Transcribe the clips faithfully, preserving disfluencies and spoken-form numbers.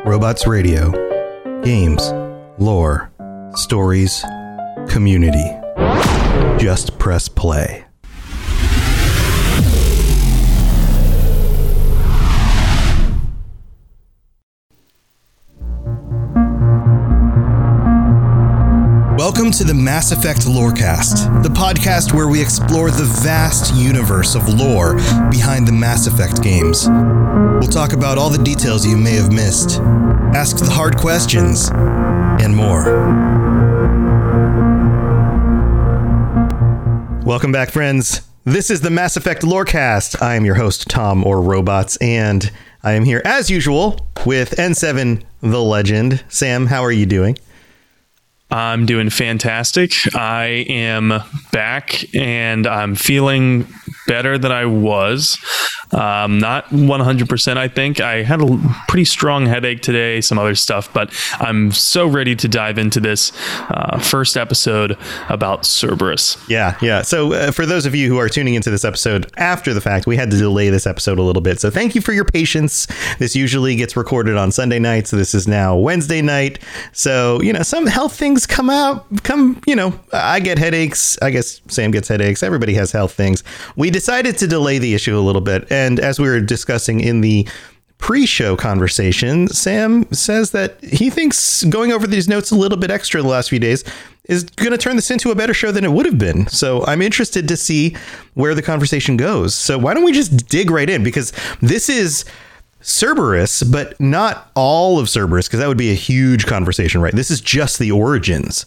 Robots Radio. Games, lore, stories, community. Just press play. Welcome to the Mass Effect Lorecast, the podcast where we explore the vast universe of lore behind the Mass Effect games. We'll talk about all the details you may have missed, ask the hard questions, and more. Welcome back, friends. This is the Mass Effect Lorecast. I am your host, Tom or Robots, and I am here as usual with N seven the Legend. Sam, how are you doing? I'm doing fantastic. I am back and I'm feeling better than I was. Um, not one hundred percent, I think. I had a pretty strong headache today, some other stuff, but I'm so ready to dive into this uh, first episode about Cerberus. Yeah, yeah. So uh, for those of you who are tuning into this episode after the fact, we had to delay this episode a little bit. So thank you for your patience. This usually gets recorded on Sunday night. So this is now Wednesday night. So, you know, some health things come out, come, you know, I get headaches. I guess Sam gets headaches. Everybody has health things. We decided to delay the issue a little bit. And as we were discussing in the pre-show conversation, Sam says that he thinks going over these notes a little bit extra the last few days is going to turn this into a better show than it would have been. So I'm interested to see where the conversation goes. So why don't we just dig right in? Because this is Cerberus, but not all of Cerberus, because that would be a huge conversation, right? This is just the origins.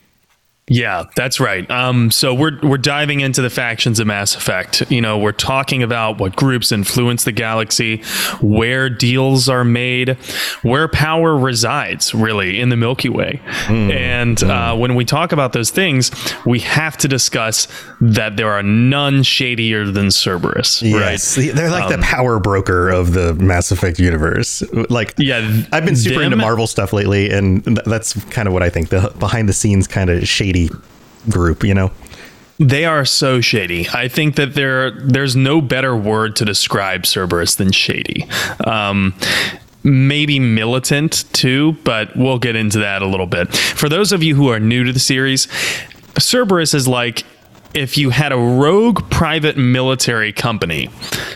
Yeah, that's right. Um, so we're we're diving into the factions of Mass Effect. You know, we're talking about what groups influence the galaxy, where deals are made, where power resides, really, in the Milky Way. Mm. And mm. Uh, when we talk about those things, we have to discuss that there are none shadier than Cerberus. Yes, right? They're like um, the power broker of the Mass Effect universe. Like, yeah, I've been super them, into Marvel stuff lately, and that's kind of what I think. The behind the scenes kind of shady group, you know. They are so shady. I think that there there's no better word to describe Cerberus than shady. Um, maybe militant too, but we'll get into that a little bit. For those of you who are new to the series, Cerberus is like if you had a rogue private military company,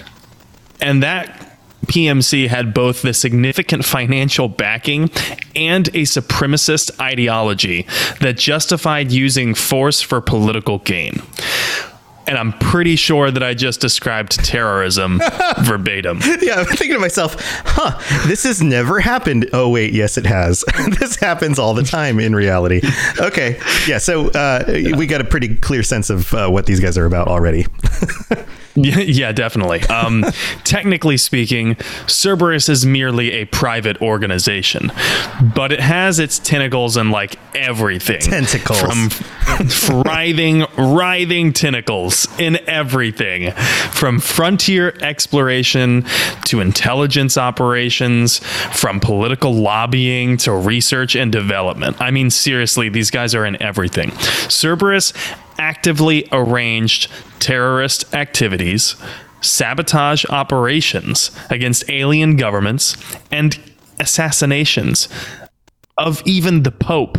and that P M C had both the significant financial backing and a supremacist ideology that justified using force for political gain. And I'm pretty sure that I just described terrorism verbatim. Yeah, I'm thinking to myself, huh, this has never happened. Oh, wait, yes, it has. This happens all the time in reality. Okay, yeah, so uh, we got a pretty clear sense of uh, what these guys are about already. Yeah, yeah, definitely. Um, technically speaking, Cerberus is merely a private organization, but it has its tentacles in like everything. Tentacles. From writhing, writhing tentacles in everything. From frontier exploration to intelligence operations, from political lobbying to research and development. I mean, seriously, these guys are in everything. Cerberus actively arranged terrorist activities, sabotage operations against alien governments, and assassinations of even the Pope.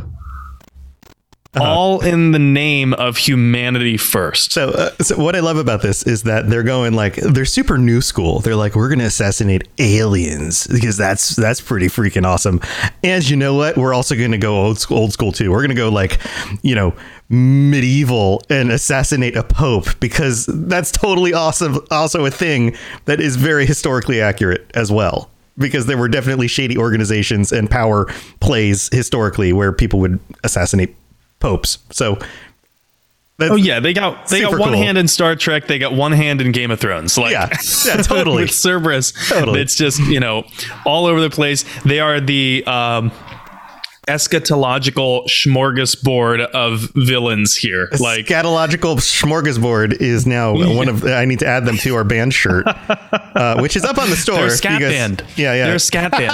Uh-huh. All in the name of humanity first. So, uh, so what I love about this is that they're going like, they're super new school. They're like, we're going to assassinate aliens because that's that's pretty freaking awesome. And you know what? We're also going to go old school, old school too. We're going to go like, you know, medieval and assassinate a pope because that's totally awesome. Also a thing that is very historically accurate as well. Because there were definitely shady organizations and power plays historically where people would assassinate popes. So oh yeah, they got they got one cool. hand in Star Trek, they got one hand in Game of Thrones. Like, yeah, yeah, totally. With Cerberus, totally. It's just, you know, all over the place. They are the um eschatological smorgasbord of villains here. Like eschatological smorgasbord is now yeah. one of I need to add them to our band shirt, uh, which is up on the store. They're a scat guys, band. Yeah, yeah. They're a scat band.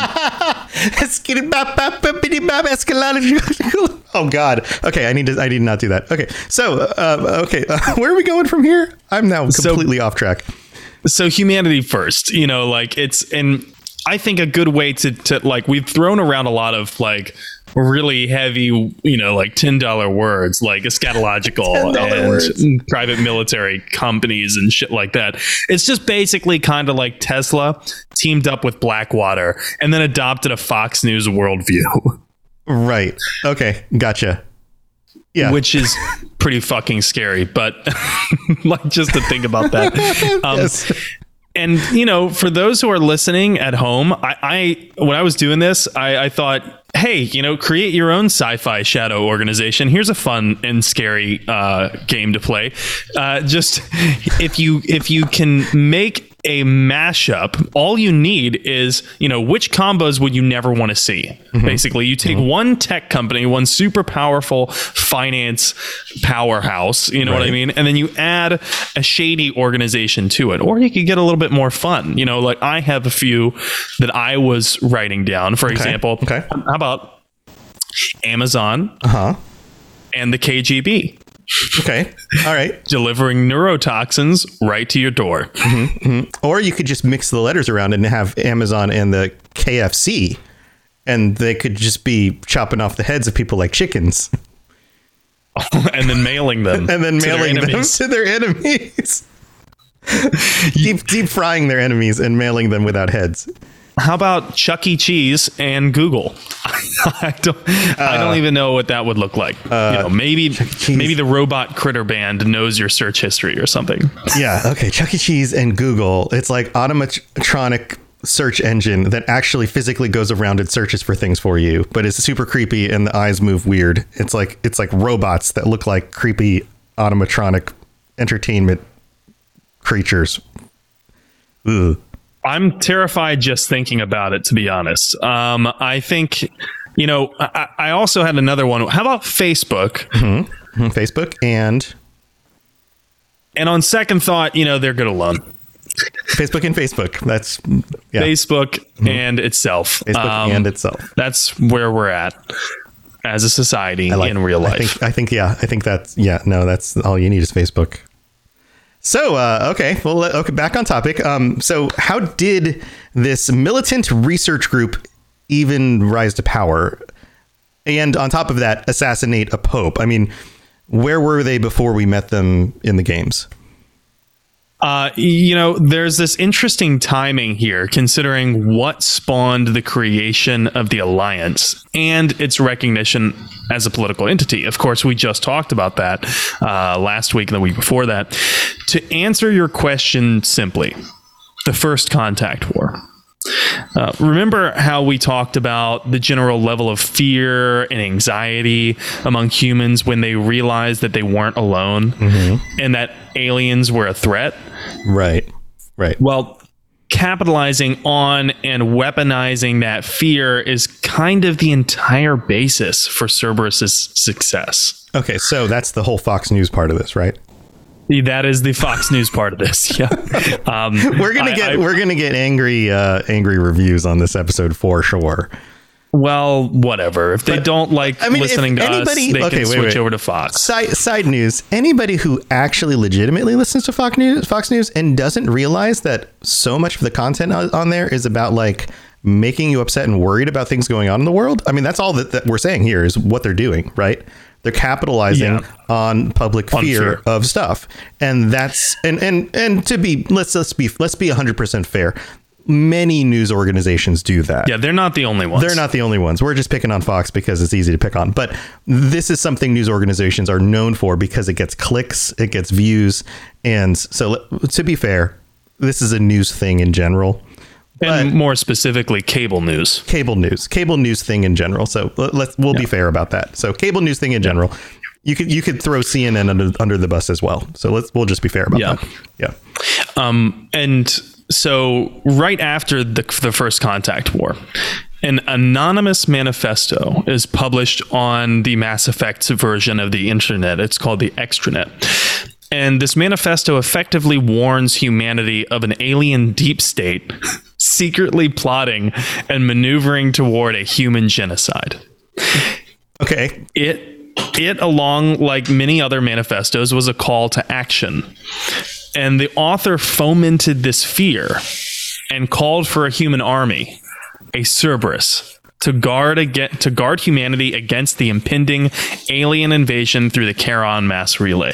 Oh God. Okay, I need to. I need to not do that. Okay, so uh, okay, uh, where are we going from here? I'm now completely so, off track. So humanity first. You know, like it's in. I think a good way to, to like, we've thrown around a lot of like really heavy, you know, like ten dollar words like eschatological and words. Private military companies and shit like that. It's just basically kind of like Tesla teamed up with Blackwater and then adopted a Fox News worldview. Right. Okay. Gotcha. Yeah. Which is pretty fucking scary, but like just to think about that. Um, yes. And, you know, for those who are listening at home, I, I when I was doing this, I, I thought, hey, you know, create your own sci-fi shadow organization. Here's a fun and scary uh, game to play. Uh, just if you if you can make a mashup, all you need is, you know, which combos would you never want to see? Mm-hmm. Basically, you take mm-hmm. one tech company, one super powerful finance powerhouse, you know right. what I mean? And then you add a shady organization to it. Or you could get a little bit more fun. You know, like I have a few that I was writing down. For okay. example, okay. how about Amazon uh-huh. and the K G B? Okay. All right. Delivering neurotoxins right to your door. Mm-hmm, mm-hmm. Or you could just mix the letters around and have Amazon and the K F C, and they could just be chopping off the heads of people like chickens. And then mailing them. and then mailing them to their enemies. deep, deep frying their enemies and mailing them without heads. How about Chuck E. Cheese and Google? I don't. Uh, I don't even know what that would look like. Uh, you know, maybe maybe the Robot Critter Band knows your search history or something. Yeah. Okay. Chuck E. Cheese and Google. It's like automatronic search engine that actually physically goes around and searches for things for you, but it's super creepy and the eyes move weird. It's like it's like robots that look like creepy automatronic entertainment creatures. Ugh. I'm terrified just thinking about it, to be honest. Um, I think, you know, I, I also had another one. How about Facebook? Mm-hmm. Facebook and... And on second thought, you know, they're good alone. Facebook and Facebook. That's... Yeah. Facebook mm-hmm. and itself. Facebook um, and itself. That's where we're at as a society like, in real life. I think, I think, yeah, I think that's... Yeah, no, that's all you need is Facebook. So, uh, okay, well, okay, back on topic. Um, so how did this militant research group even rise to power? And on top of that, assassinate a pope? I mean, where were they before we met them in the games? Uh, you know, there's this interesting timing here, considering what spawned the creation of the Alliance and its recognition as a political entity. Of course, we just talked about that uh, last week and the week before that. To answer your question simply, the First Contact War. Uh, remember how we talked about the general level of fear and anxiety among humans when they realized that they weren't alone mm-hmm. and that aliens were a threat? Right, right. Well, capitalizing on and weaponizing that fear is kind of the entire basis for Cerberus's success. Okay, so that's the whole Fox News part of this, right? That is the Fox News part of this. Yeah, um, we're gonna I, get I, we're gonna get angry uh, angry reviews on this episode for sure. Well, whatever. If they but, don't like I mean, listening to anybody, us, they okay, can wait, switch wait. over to Fox. Side, side news: anybody who actually legitimately listens to Fox News, Fox News, and doesn't realize that so much of the content on there is about like making you upset and worried about things going on in the world. I mean, that's all that, that we're saying here is what they're doing, right? They're capitalizing yeah. on public on fear, fear of stuff, and that's and and and to be let's let's be let's be one hundred percent fair. Many news organizations do that. Yeah, they're not the only ones. They're not the only ones. We're just picking on Fox because it's easy to pick on. But this is something news organizations are known for because it gets clicks, it gets views, and so to be fair, this is a news thing in general. And more specifically, cable news. Cable news. Cable news thing in general. So let's we'll yeah. be fair about that. So cable news thing in general. You could you could throw C N N under, under the bus as well. So let's we'll just be fair about yeah. that. Yeah. Um. And so right after the the First Contact War, an anonymous manifesto is published on the Mass Effect version of the internet. It's called the Extranet. And this manifesto effectively warns humanity of an alien deep state secretly plotting and maneuvering toward a human genocide. Okay. It, it, along like many other manifestos, was a call to action. And the author fomented this fear and called for a human army, a Cerberus, to guard against, to guard humanity against the impending alien invasion through the Charon mass relay.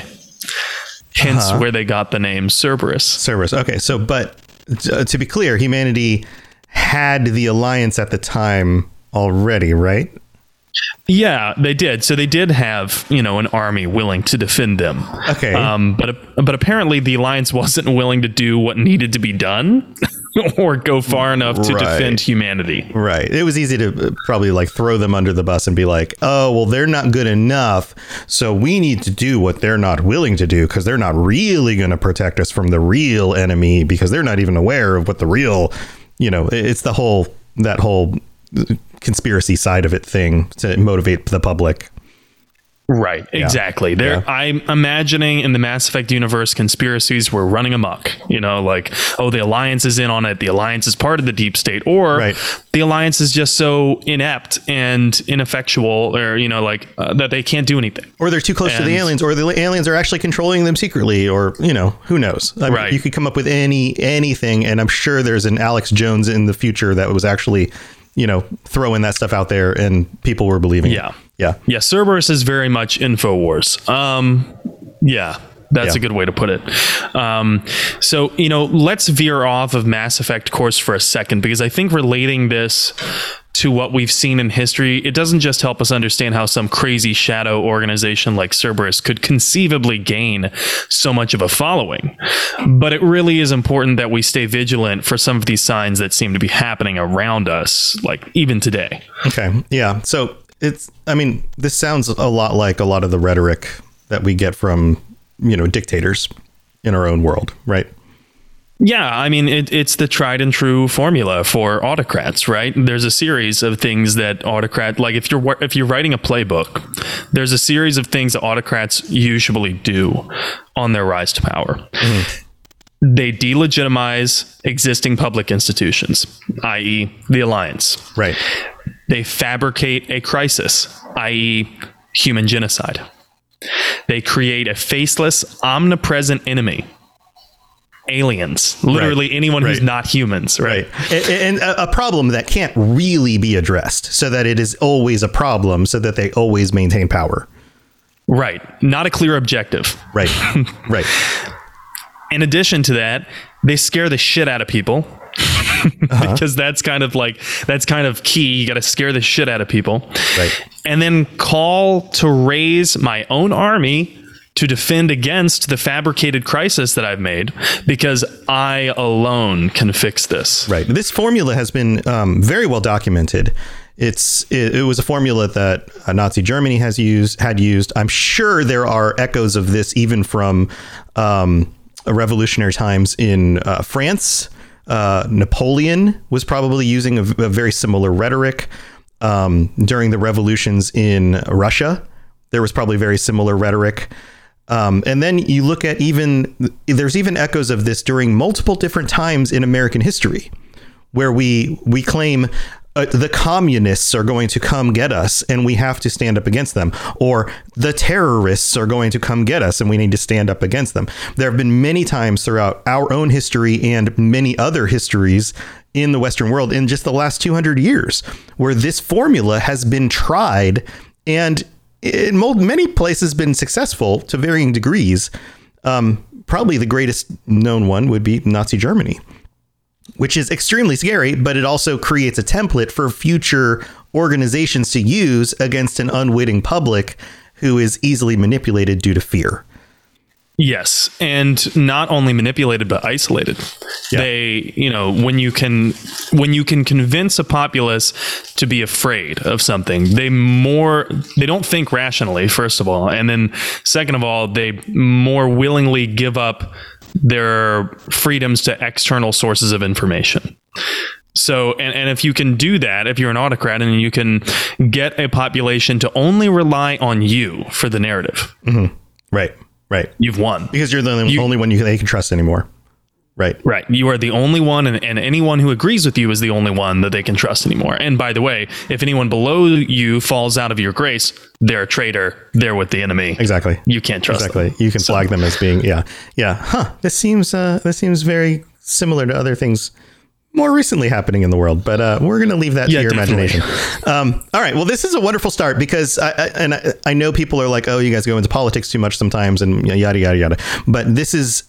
Hence uh-huh. where they got the name Cerberus. Cerberus. Okay, so but uh, to be clear, humanity had the Alliance at the time already, right? Yeah, they did. So they did have, you know, an army willing to defend them. Okay. Um, but but apparently the Alliance wasn't willing to do what needed to be done or go far enough to right. defend humanity. Right. It was easy to probably like throw them under the bus and be like, oh, well, they're not good enough. So we need to do what they're not willing to do because they're not really going to protect us from the real enemy because they're not even aware of what the real, you know, it's the whole that whole conspiracy side of it thing to motivate the public. Right, exactly. Yeah. There, yeah. I'm imagining in the Mass Effect universe, conspiracies were running amok. You know, like, oh, the Alliance is in on it. The Alliance is part of the deep state, or right. the Alliance is just so inept and ineffectual, or you know, like uh, that they can't do anything, or they're too close and, to the aliens, or the aliens are actually controlling them secretly, or you know, who knows? I mean, right. You could come up with any anything, and I'm sure there's an Alex Jones in the future that was actually, you know, throwing that stuff out there, and people were believing. Yeah. It. Yeah. Yeah. Cerberus is very much InfoWars. Um, yeah, that's yeah. a good way to put it. Um, so, you know, let's veer off of Mass Effect course for a second, because I think relating this to what we've seen in history, it doesn't just help us understand how some crazy shadow organization like Cerberus could conceivably gain so much of a following, but it really is important that we stay vigilant for some of these signs that seem to be happening around us, like even today. Okay. Yeah. So it's, I mean, this sounds a lot like a lot of the rhetoric that we get from, you know, dictators in our own world, right? Yeah, I mean, it, it's the tried and true formula for autocrats, right? There's a series of things that autocrat, like if you're if you're writing a playbook, there's a series of things that autocrats usually do on their rise to power. Mm-hmm. They delegitimize existing public institutions, that is the Alliance. Right. They fabricate a crisis, that is human genocide. They create a faceless, omnipresent enemy. Aliens, literally right. anyone right. who's not humans, right? right. And, and a problem that can't really be addressed, so that it is always a problem, so that they always maintain power. Right. Not a clear objective. Right. Right. In addition to that, they scare the shit out of people. Uh-huh. Because that's kind of like that's kind of key. You got to scare the shit out of people, right? And then call to raise my own army to defend against the fabricated crisis that I've made, because I alone can fix this. Right. This formula has been um, very well documented. It's it, it was a formula that uh, Nazi Germany has used had used. I'm sure there are echoes of this even from um, revolutionary times in uh, France. Uh, Napoleon was probably using a, a very similar rhetoric um, during the revolutions in Russia. There was probably very similar rhetoric. Um, and then you look at even there's even echoes of this during multiple different times in American history, where we we claim uh, the communists are going to come get us and we have to stand up against them, or the terrorists are going to come get us and we need to stand up against them. There have been many times throughout our own history and many other histories in the Western world in just the last two hundred years where this formula has been tried and in many places been successful to varying degrees. Um, probably the greatest known one would be Nazi Germany, which is extremely scary, but it also creates a template for future organizations to use against an unwitting public who is easily manipulated due to fear. Yes. And not only manipulated, but isolated. Yeah. They, you know, when you can, when you can convince a populace to be afraid of something, they more, they don't think rationally, first of all. And then second of all, they more willingly give up their freedoms to external sources of information. So, and, and if you can do that, if you're an autocrat and you can get a population to only rely on you for the narrative. Mm-hmm. Right. Right. You've won. Because you're the only, you, only one you, they can trust anymore. Right. Right. You are the only one, and, and anyone who agrees with you is the only one that they can trust anymore. And by the way, if anyone below you falls out of your grace, they're a traitor. They're with the enemy. Exactly. You can't trust exactly. them. You can so. flag them as being, yeah. Yeah. Huh. This seems, uh, this seems very similar to other things more recently happening in the world, but uh, we're going to leave that yeah, to your definitely. imagination. Um, all right. Well, this is a wonderful start because I, I, and I, I know people are like, oh, you guys go into politics too much sometimes and yada, yada, yada. But this is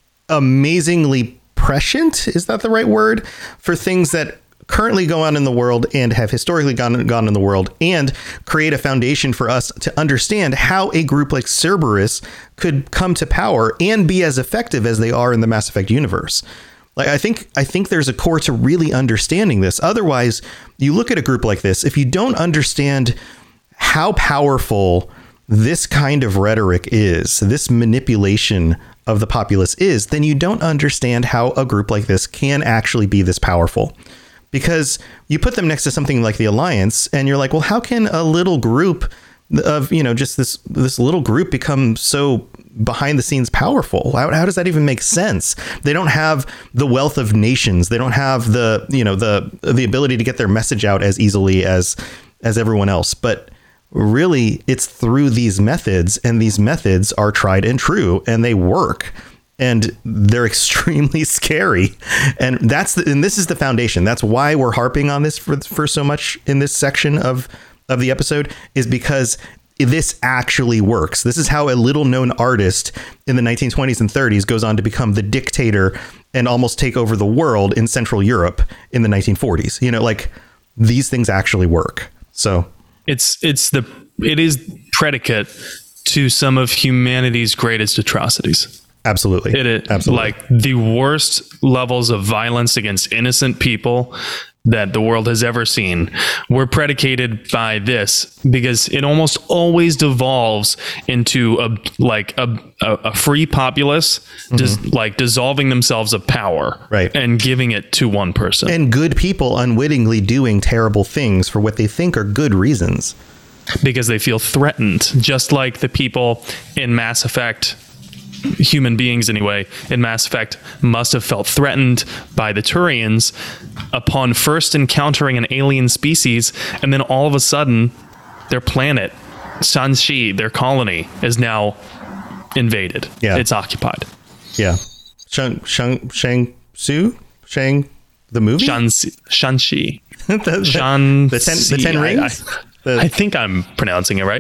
amazingly prescient. Is that the right word for things that currently go on in the world and have historically gone, gone in the world, and create a foundation for us to understand how a group like Cerberus could come to power and be as effective as they are in the Mass Effect universe. Like, I think I think there's a core to really understanding this. Otherwise, you look at a group like this, if you don't understand how powerful this kind of rhetoric is, this manipulation of the populace is, then you don't understand how a group like this can actually be this powerful. Because you put them next to something like the Alliance and you're like, well, how can a little group of, you know, just this this little group become so behind the scenes powerful? How, how does that even make sense? They don't have the wealth of nations. They don't have the, you know, the the ability to get their message out as easily as as everyone else. But really, it's through these methods, and these methods are tried and true, and they work. And they're extremely scary. And that's the, and this is the foundation. That's why we're harping on this for, for so much in this section of, of the episode, is because this actually works. This is how a little known artist in the nineteen twenties and thirties goes on to become the dictator and almost take over the world in Central Europe in the nineteen forties. You know, like, these things actually work. So it's it's the it is predicate to some of humanity's greatest atrocities. Absolutely. It is Absolutely. Like the worst levels of violence against innocent people that the world has ever seen were predicated by this, because it almost always devolves into a like a a, a free populace mm-hmm. just like dissolving themselves of power, right, and giving it to one person, and good people unwittingly doing terrible things for what they think are good reasons because they feel threatened, just like the people in Mass Effect. Human beings anyway in Mass Effect must have felt threatened by the Turians upon first encountering an alien species, and then all of a sudden their planet, Sanshi, their colony, is now invaded. Yeah, it's occupied. Yeah, Shang Shang Shang Su Shang the movie Shanxi Shanxi the, the, Shan the ten the ten rings. I, I, I think I'm pronouncing it right.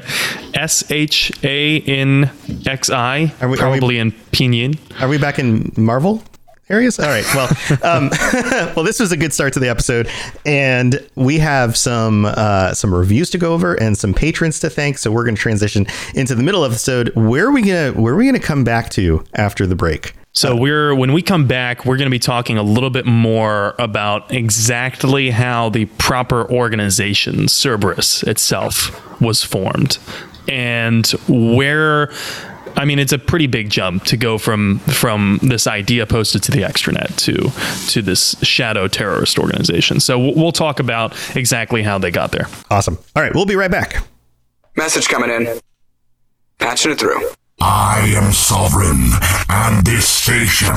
S H A N X I, are we, probably are we, in Pinyin. Are we back in Marvel areas? All right. Well, um, well, this was a good start to the episode, and we have some uh, some reviews to go over and some patrons to thank. So we're going to transition into the middle of the episode. Where are we gonna Where are we gonna come back to after the break? So we're when we come back, we're going to be talking a little bit more about exactly how the proper organization, Cerberus itself, was formed, and where. I mean, it's a pretty big jump to go from from this idea posted to the extranet to to this shadow terrorist organization. So we'll talk about exactly how they got there. Awesome. All right, we'll be right back. Message coming in. Patching it through. I am sovereign, and this station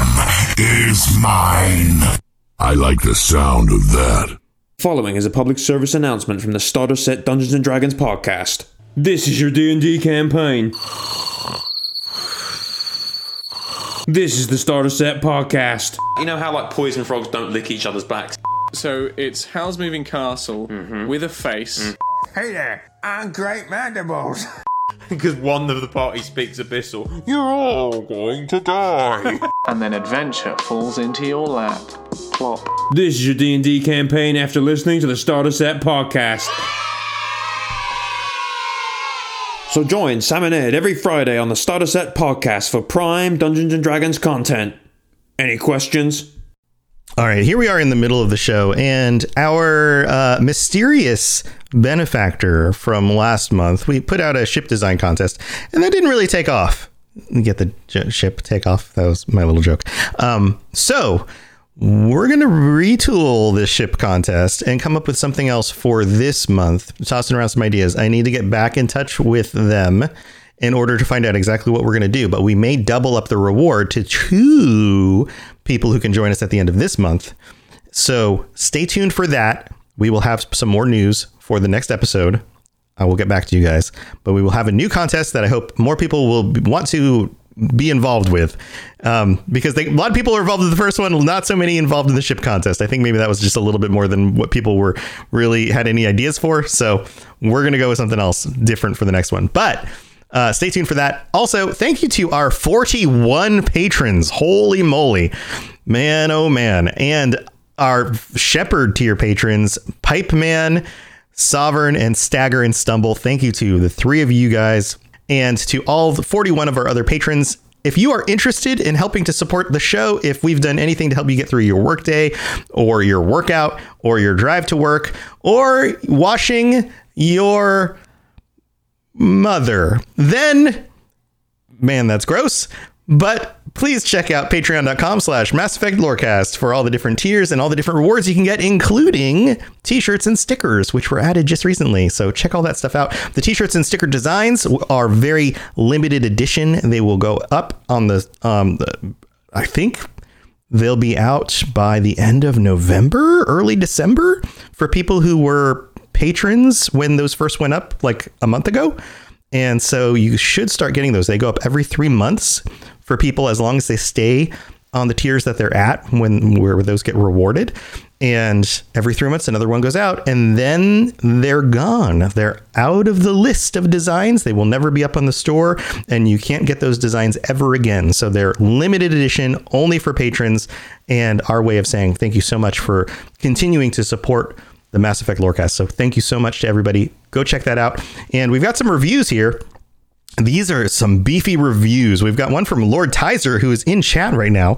is mine. I like the sound of that. Following is a public service announcement from the Starter Set Dungeons and Dragons podcast. This is your D and D campaign. This is the Starter Set podcast. You know how like poison frogs don't lick each other's backs? So it's Howl's Moving Castle mm-hmm. with a face. Mm. Hey there, I'm Great Mandibles. Because one of the party speaks Abyssal. You're all going to die. And then adventure falls into your lap. Plop. This is your D and D campaign after listening to the Starter Set podcast. So join Sam and Ed every Friday on the Starter Set podcast for prime Dungeons and Dragons content. Any questions? All right, here we are in the middle of the show, and our uh, mysterious benefactor from last month, we put out a ship design contest, and that didn't really take off. You get the j- ship take off. That was my little joke. Um, so we're going to retool this ship contest and come up with something else for this month. Tossing around some ideas. I need to get back in touch with them in order to find out exactly what we're going to do. But we may double up the reward to two people who can join us at the end of this month. So stay tuned for that. We will have some more news for the next episode. I will get back to you guys. But we will have a new contest that I hope more people will want to be involved with, um, because they, a lot of people are involved in the first one, not so many involved in the ship contest. I think maybe that was just a little bit more than what people were really had any ideas for. So we're going to go with something else different for the next one. But uh, stay tuned for that. Also, thank you to our forty-one patrons. Holy moly, man, oh man. And our Shepherd tier patrons, Pipe Man, Sovereign, and Stagger and Stumble. Thank you to the three of you guys. And to all the forty-one of our other patrons. If you are interested in helping to support the show, if we've done anything to help you get through your workday or your workout or your drive to work or washing your mother, then, man, that's gross. But please check out patreon.com slash Mass Effect Lorecast for all the different tiers and all the different rewards you can get, including t-shirts and stickers, which were added just recently. So check all that stuff out. The t-shirts and sticker designs are very limited edition. They will go up on the, um, the, I think they'll be out by the end of November, early December, for people who were patrons when those first went up like a month ago. And so you should start getting those. They go up every three months for people as long as they stay on the tiers that they're at when where those get rewarded. And every three months, another one goes out, and then they're gone. They're out of the list of designs. They will never be up on the store, and you can't get those designs ever again. So they're limited edition, only for patrons, and our way of saying thank you so much for continuing to support the Mass Effect Lorecast. So thank you so much to everybody. Go check that out. And we've got some reviews here. These are some beefy reviews. We've got one from Lord Tizer, who is in chat right now.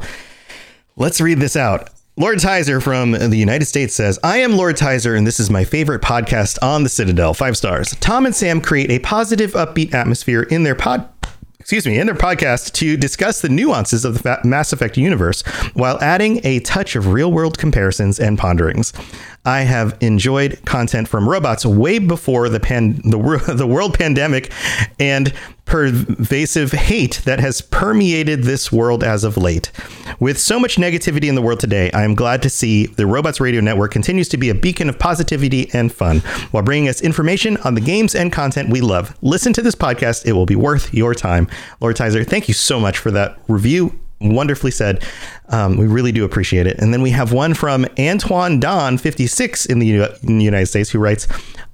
Let's read this out. Lord Tizer from the United States says, I am Lord Tizer, and this is my favorite podcast on the Citadel. Five stars. Tom and Sam create a positive, upbeat atmosphere in their pod... excuse me, in their podcast to discuss the nuances of the Mass Effect universe while adding a touch of real-world comparisons and ponderings. I have enjoyed content from robots way before the pan, the, the world pandemic and pervasive hate that has permeated this world as of late. With so much negativity in the world today, I am glad to see the Robots Radio Network continues to be a beacon of positivity and fun while bringing us information on the games and content we love. Listen to this podcast. It will be worth your time. Lord Tizer, thank you so much for that review. Wonderfully said. Um, we really do appreciate it. And then we have one from Antoine Don fifty-six in the, U- in the United States, who writes,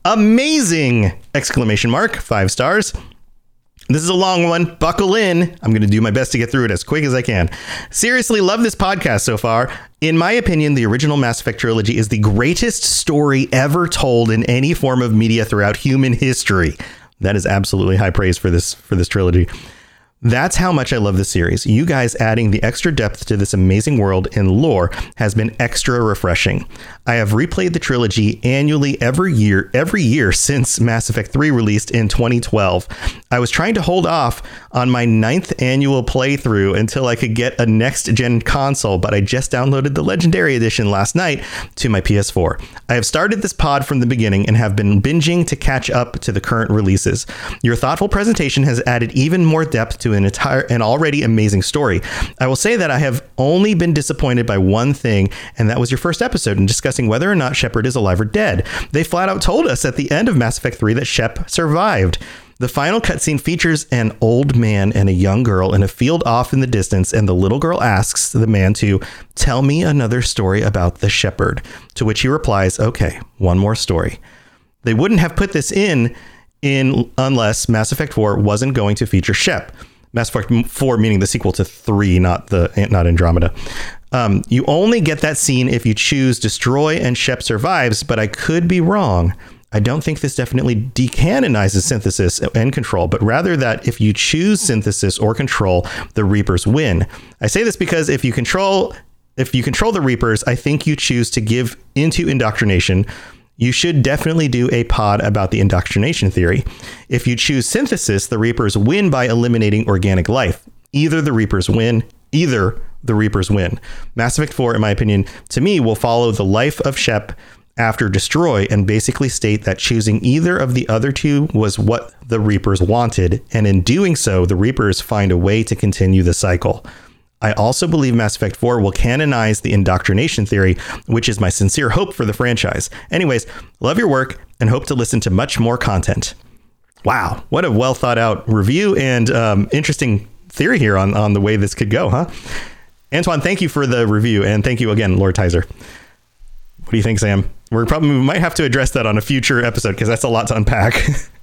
amazing! Exclamation mark, five stars. This is a long one. Buckle in. I'm going to do my best to get through it as quick as I can. Seriously, love this podcast so far. In my opinion, the original Mass Effect trilogy is the greatest story ever told in any form of media throughout human history. That is absolutely high praise for this for this trilogy. That's how much I love this series. You guys adding the extra depth to this amazing world and lore has been extra refreshing. I have replayed the trilogy annually every year, every year since Mass Effect three released in twenty twelve. I was trying to hold off on my ninth annual playthrough until I could get a next-gen console, but I just downloaded the Legendary Edition last night to my P S four. I have started this pod from the beginning and have been binging to catch up to the current releases. Your thoughtful presentation has added even more depth to an entire an already amazing story. I will say that I have only been disappointed by one thing, and that was your first episode in discussing whether or not Shepard is alive or dead. They flat out told us at the end of Mass Effect three that Shep survived. The final cutscene features an old man and a young girl in a field off in the distance, and the little girl asks the man to tell me another story about the Shepard, to which he replies, okay, one more story. They wouldn't have put this in in unless Mass Effect four wasn't going to feature Shep. Mass Effect four meaning the sequel to three, not the not Andromeda. Um, you only get that scene if you choose Destroy and Shep survives, but I could be wrong. I don't think this definitely decanonizes Synthesis and Control, but rather that if you choose Synthesis or Control, the Reapers win. I say this because if you control if you control the Reapers, I think you choose to give into indoctrination. You should definitely do a pod about the indoctrination theory. If you choose Synthesis, the Reapers win by eliminating organic life. Either the Reapers win, either the Reapers win. Mass Effect four, in my opinion, to me, will follow the life of Shep after Destroy and basically state that choosing either of the other two was what the Reapers wanted, and in doing so, the Reapers find a way to continue the cycle. I also believe Mass Effect four will canonize the indoctrination theory, which is my sincere hope for the franchise. Anyways, love your work and hope to listen to much more content. Wow, what a well thought out review and um, interesting theory here on, on the way this could go, huh? Antoine, thank you for the review. And thank you again, Lord Tizer. What do you think, Sam? We're probably we might have to address that on a future episode because that's a lot to unpack.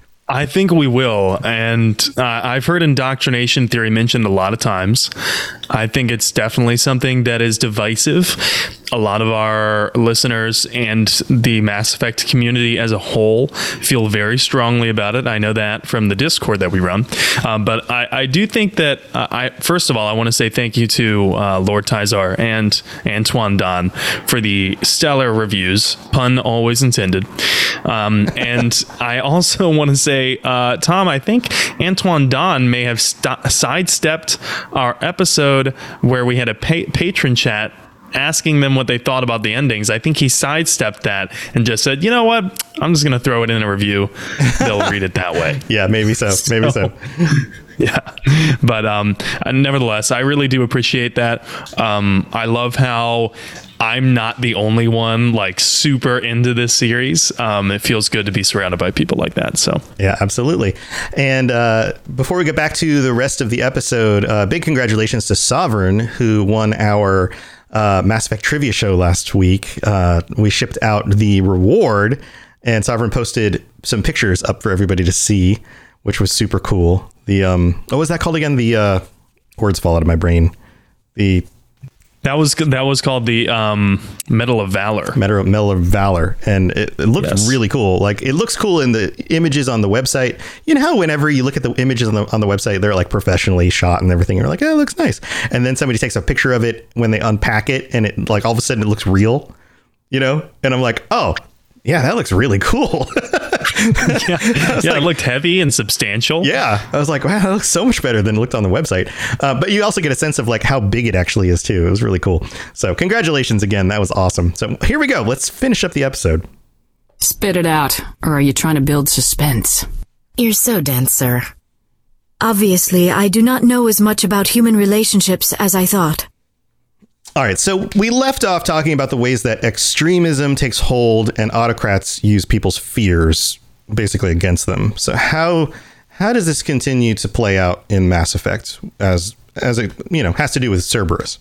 I think we will. And uh, I've heard indoctrination theory mentioned a lot of times. I think it's definitely something that is divisive. A lot of our listeners and the Mass Effect community as a whole feel very strongly about it. I know that from the Discord that we run. Um, but I, I do think that, uh, I first of all, I want to say thank you to uh, Lord Tizar and Antoine Don for the stellar reviews, pun always intended. Um, and I also want to say, uh, Tom, I think Antoine Don may have st- sidestepped our episode where we had a pa- patron chat asking them what they thought about the endings. I think he sidestepped that and just said, you know what? I'm just going to throw it in a review. They'll read it that way. Yeah, maybe so. Maybe so. so. Yeah. But um, nevertheless, I really do appreciate that. Um, I love how I'm not the only one like super into this series. Um, it feels good to be surrounded by people like that. So yeah, absolutely. And uh, before we get back to the rest of the episode, uh, big congratulations to Sovereign, who won our uh, Mass Effect trivia show last week. Uh, we shipped out the reward, and Sovereign posted some pictures up for everybody to see, which was super cool. The um, what was that called again? The uh, words fall out of my brain. The That was that was called the um, Medal of Valor. Medal, Medal of Valor, and it, it looked yes. really really cool. Like it looks cool in the images on the website. You know how whenever you look at the images on the on the website, they're like professionally shot and everything. You're like, oh, it looks nice. And then somebody takes a picture of it when they unpack it, and it like all of a sudden it looks real. You know, and I'm like, oh, yeah, that looks really cool. yeah, yeah like, it looked heavy and substantial. Yeah, I was like, wow, that looks so much better than it looked on the website. Uh, but you also get a sense of like how big it actually is too. It was really cool. So congratulations again. That was awesome. So here we go. Let's finish up the episode. Spit it out, or are you trying to build suspense? You're so dense, sir. Obviously, I do not know as much about human relationships as I thought. All right, so we left off talking about the ways that extremism takes hold and autocrats use people's fears basically against them. So how how does this continue to play out in Mass Effect as as it, you know, has to do with Cerberus?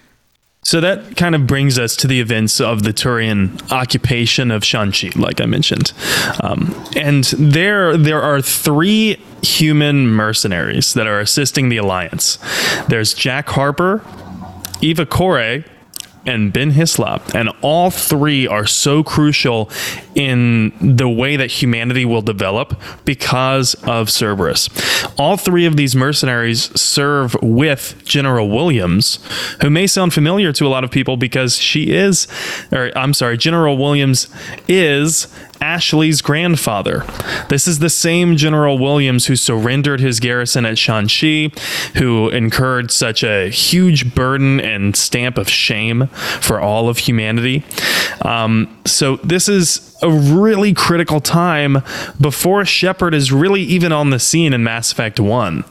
So that kind of brings us to the events of the Turian occupation of Shanxi, like I mentioned. Um, and there there are three human mercenaries that are assisting the Alliance. There's Jack Harper, Eva Kore, and Ben Hislop, and all three are so crucial in the way that humanity will develop because of Cerberus. All three of these mercenaries serve with General Williams, who may sound familiar to a lot of people because she is, or I'm sorry, General Williams is Ashley's grandfather. This is the same General Williams who surrendered his garrison at Shanxi, who incurred such a huge burden and stamp of shame for all of humanity. Um, so this is a really critical time before Shepard is really even on the scene in Mass Effect one.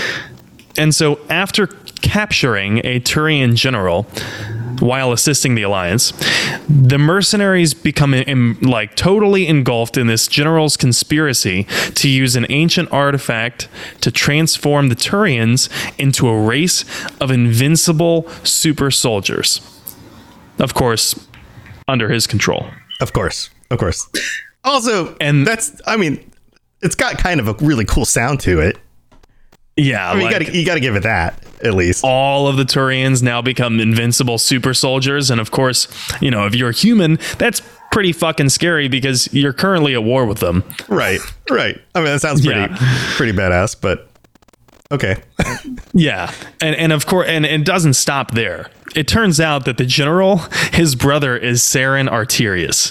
And so after capturing a Turian general while assisting the Alliance, the mercenaries become in, like totally engulfed in this general's conspiracy to use an ancient artifact to transform the Turians into a race of invincible super soldiers. Of course, under his control. Of course. Of course. Also, and that's, I mean, it's got kind of a really cool sound to it. Yeah, I mean, like, you gotta, you gotta give it that, at least. All of the Turians now become invincible super soldiers. And of course, you know, if you're a human, that's pretty fucking scary because you're currently at war with them. Right, right. I mean, that sounds pretty, yeah. pretty badass, but okay. Yeah. And, and of course, and it doesn't stop there. It turns out that the general, his brother is Saren Arterius.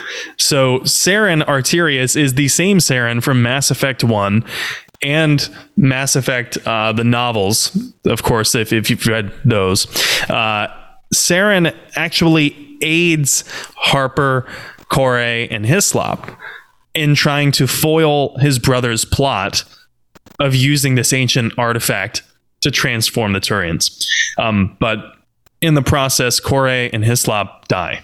So Saren Arterius is the same Saren from Mass Effect one and Mass Effect, uh, the novels, of course, if, if you've read those. Uh, Saren actually aids Harper, Kore, and Hislop in trying to foil his brother's plot of using this ancient artifact to transform the Turians. Um, but in the process, Kore and Hislop die.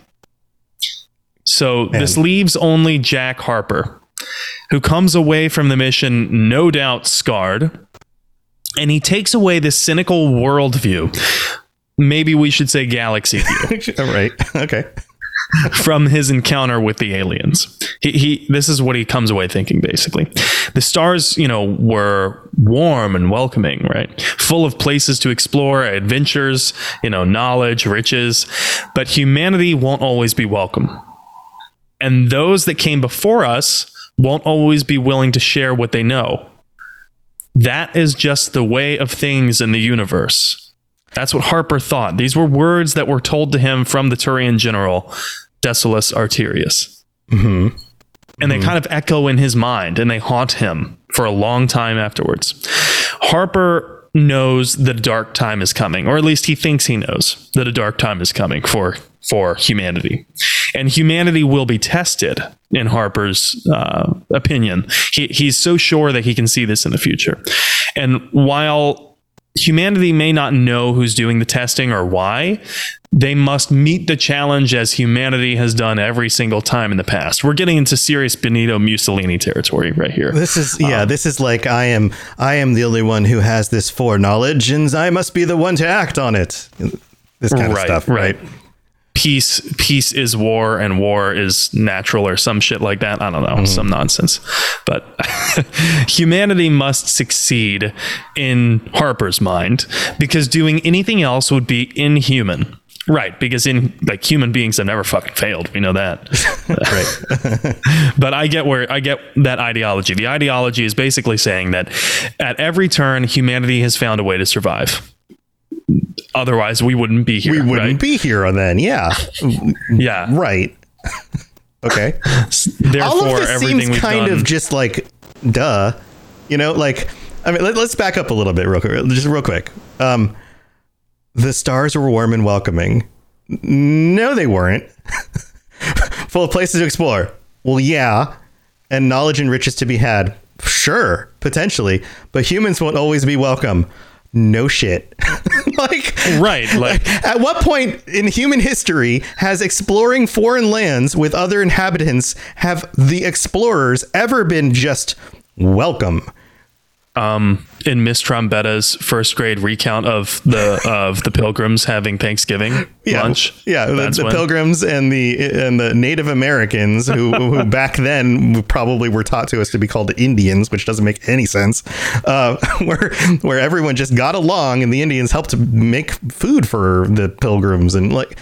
So Man. This leaves only Jack Harper, who comes away from the mission no doubt scarred, And he takes away this cynical worldview. Maybe we should say galaxy view. All right. Okay. From his encounter with the aliens. He, he this is what he comes away thinking, basically. The stars, you know, were warm and welcoming, right? Full of places to explore, adventures, you know, knowledge, riches. But humanity won't always be welcome. And those that came before us won't always be willing to share what they know. That is just the way of things in the universe. That's what Harper thought. These were words that were told to him from the Turian general, Decius Arterius. Mm-hmm. And they mm-hmm. kind of echo in his mind, and they haunt him for a long time afterwards. Harper knows that a dark time is coming, or at least he thinks he knows that a dark time is coming for, for humanity. And humanity will be tested, in Harper's uh, opinion. He, he's so sure that he can see this in the future. And while humanity may not know who's doing the testing or why, they must meet the challenge as humanity has done every single time in the past. We're getting into serious Benito Mussolini territory right here. This is yeah, um, this is like I am I am the only one who has this foreknowledge, and I must be the one to act on it. This kind right, of stuff, right? right? Peace, peace is war, and war is natural, or some shit like that. I don't know, mm-hmm. some nonsense. But humanity must succeed in Harper's mind, because doing anything else would be inhuman. Right, because in like human beings have never fucking failed. We know that. Right. But I get where I get that ideology. The ideology is basically saying that at every turn, humanity has found a way to survive. Otherwise, we wouldn't be here. We wouldn't right? be here then. Yeah. Yeah. Right. Okay. Therefore, all of this everything seems we've kind done, of just like, duh. You know, like, I mean, let, let's back up a little bit real quick. Just real quick. Um, the stars were warm and welcoming. No, they weren't. Full of places to explore. Well, yeah. And knowledge and riches to be had. Sure, potentially. But humans won't always be welcome. No shit. Like, right. Like, at what point in human history has exploring foreign lands with other inhabitants, have the explorers ever been just welcome? Um, in Miss Trombetta's first grade recount of the of the Pilgrims having Thanksgiving yeah, lunch, yeah, the, the Pilgrims and the and the Native Americans who, who back then probably were taught to us to be called Indians, which doesn't make any sense. Uh, where where everyone just got along and the Indians helped make food for the Pilgrims, and like.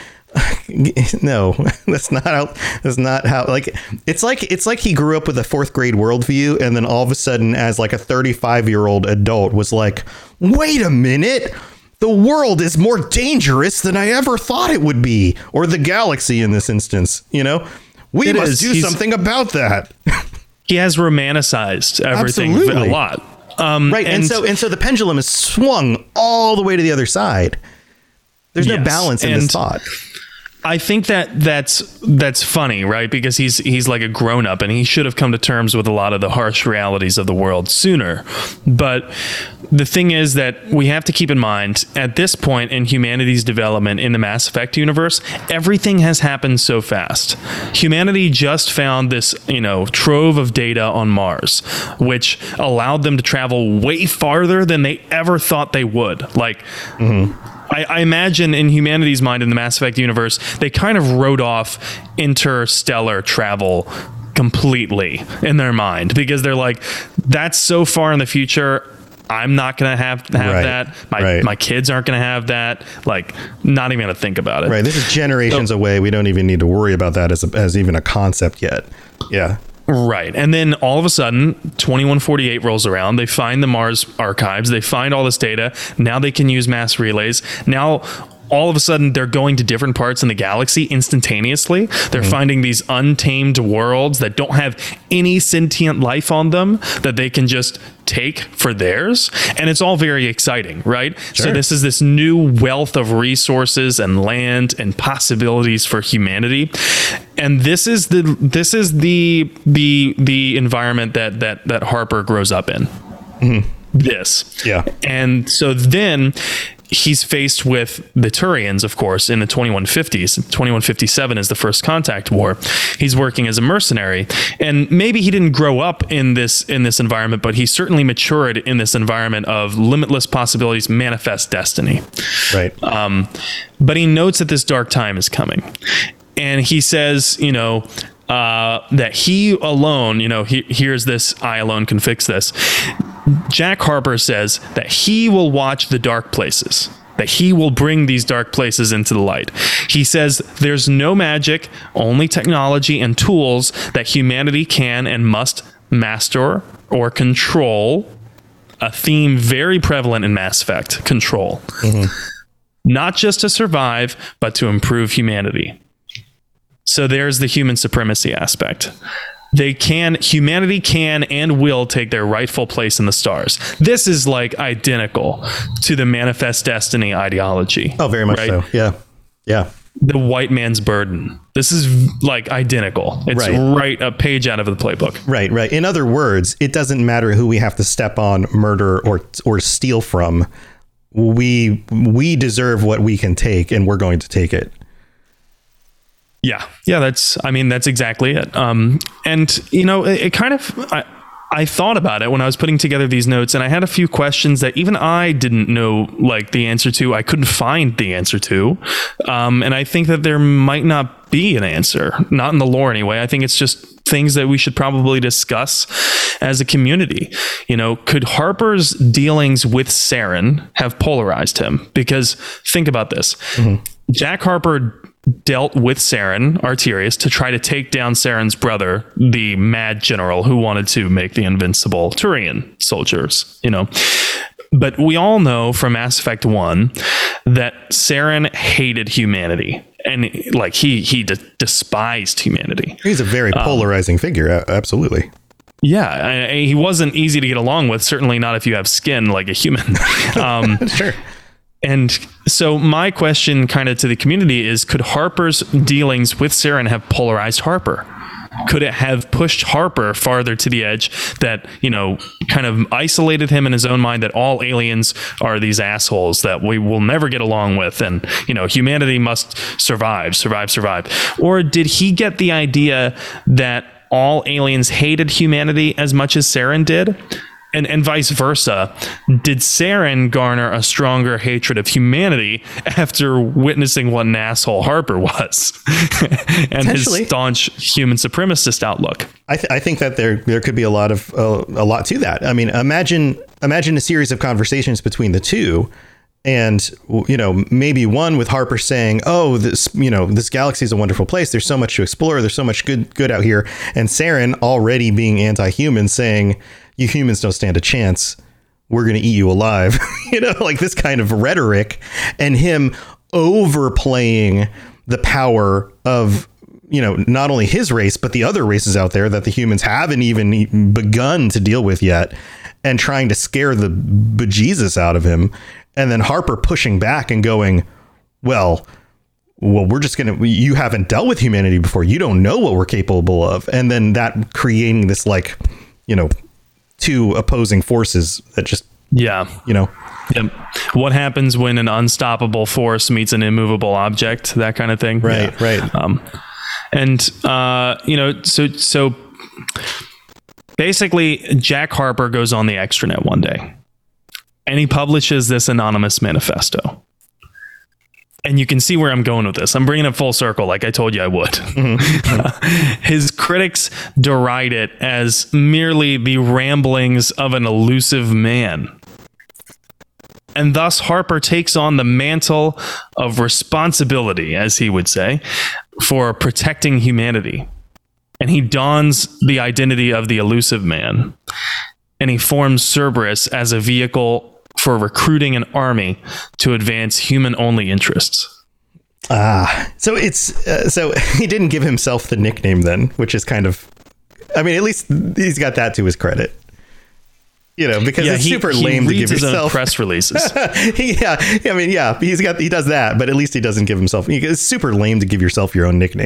No, that's not how, that's not how, like, it's like, it's like he grew up with a fourth grade worldview. And then all of a sudden, as like a thirty-five year old adult, was like, wait a minute, the world is more dangerous than I ever thought it would be. Or the galaxy in this instance, you know, we it must is. do He's, something about that. He has romanticized everything Absolutely. a lot. Um, right. And, and so, and so the pendulum is swung all the way to the other side. There's yes, no balance in this thought. I think that that's that's funny, right? Because he's he's like a grown up, and he should have come to terms with a lot of the harsh realities of the world sooner. But the thing is that we have to keep in mind, at this point in humanity's development in the Mass Effect universe, everything has happened so fast. Humanity just found this, you know, trove of data on Mars, which allowed them to travel way farther than they ever thought they would. Like. Mm-hmm. I, I imagine in humanity's mind in the Mass Effect universe, they kind of wrote off interstellar travel completely in their mind, because they're like, that's so far in the future. I'm not going to have have right, that. My right. my kids aren't going to have that. Like, not even going to think about it. Right. This is generations so, away. We don't even need to worry about that as a, as even a concept yet. Yeah. Right. And then all of a sudden, twenty-one forty-eight rolls around. They find the Mars archives. They find all this data. Now they can use mass relays. Now, all of a sudden, they're going to different parts in the galaxy instantaneously. They're mm-hmm. finding these untamed worlds that don't have any sentient life on them that they can just take for theirs. And it's all very exciting, right? Sure. So this is this new wealth of resources and land and possibilities for humanity. And this is the this is the the the environment that that that Harper grows up in. Mm-hmm. This. Yeah. And so then he's faced with the Turians, of course, in the twenty-one fifties. twenty-one fifty-seven is the First Contact War. He's working as a mercenary, and maybe he didn't grow up in this in this environment, but he certainly matured in this environment of limitless possibilities, manifest destiny. Right. Um, but he notes that this dark time is coming, and he says, you know, uh, that he alone, you know, he, here's this, I alone can fix this. Jack Harper says that he will watch the dark places, that he will bring these dark places into the light. He says there's no magic, only technology and tools that humanity can and must master or control, a theme very prevalent in Mass Effect, control. Mm-hmm. Not just to survive, but to improve humanity. So there's the human supremacy aspect. They can, humanity can and will take their rightful place in the stars. This is like identical to the manifest destiny ideology. Oh, very much right? so. Yeah. Yeah. The white man's burden. This is like identical. It's right. right a page out of the playbook. Right, right. In other words, it doesn't matter who we have to step on, murder, or or steal from. We we deserve what we can take, and we're going to take it. Yeah, yeah, that's, I mean, that's exactly it. Um, and, you know, it, it kind of, I, I thought about it when I was putting together these notes, and I had a few questions that even I didn't know, like, the answer to. I couldn't find the answer to. Um, and I think that there might not be an answer, not in the lore anyway. I think it's just things that we should probably discuss as a community. You know, could Harper's dealings with Saren have polarized him? Because think about this. Mm-hmm. Jack Harper dealt with Saren Arterius to try to take down Saren's brother, the mad general who wanted to make the invincible Turian soldiers, you know. But we all know from Mass Effect one that Saren hated humanity, and like he he de- despised humanity. He's a very polarizing um, figure. Absolutely. Yeah, I, I, he wasn't easy to get along with, certainly not if you have skin like a human. Um, sure. And so my question kind of to the community is, could Harper's dealings with Saren have polarized Harper? Could it have pushed Harper farther to the edge that, you know, kind of isolated him in his own mind that all aliens are these assholes that we will never get along with, and, you know, humanity must survive, survive, survive? Or did he get the idea that all aliens hated humanity as much as Saren did? And, and vice versa. Did Saren garner a stronger hatred of humanity after witnessing what an asshole Harper was and his staunch human supremacist outlook? I, th- I think that there there could be a lot of uh, a lot to that. I mean, imagine imagine a series of conversations between the two. And, you know, maybe one with Harper saying, oh, this, you know, this galaxy is a wonderful place. There's so much to explore. There's so much good good out here. And Saren already being anti-human saying, you humans don't stand a chance. We're going to eat you alive. You know, like this kind of rhetoric, and him overplaying the power of, you know, not only his race, but the other races out there that the humans haven't even begun to deal with yet, and trying to scare the bejesus out of him. And then Harper pushing back and going, well, well, we're just going to, you haven't dealt with humanity before. You don't know what we're capable of. And then that creating this, like, you know, two opposing forces that just, yeah, you know, yep. What happens when an unstoppable force meets an immovable object, that kind of thing. Right. Yeah. Right. Um, and, uh, you know, so, so basically Jack Harper goes on the extranet one day and he publishes this anonymous manifesto. And you can see where I'm going with this. I'm bringing it full circle, like I told you I would. Mm-hmm. His critics deride it as merely the ramblings of an elusive man. And thus Harper takes on the mantle of responsibility, as he would say, for protecting humanity. And he dons the identity of the elusive man. And he forms Cerberus as a vehicle for recruiting an army to advance human-only interests. Ah, so it's uh, so he didn't give himself the nickname then, which is kind of, I mean, at least he's got that to his credit. You know, because yeah, it's he, super he lame to give reads his yourself own press releases. Yeah, I mean, yeah, he's got he does that, but at least he doesn't give himself. It's super lame to give yourself your own nickname.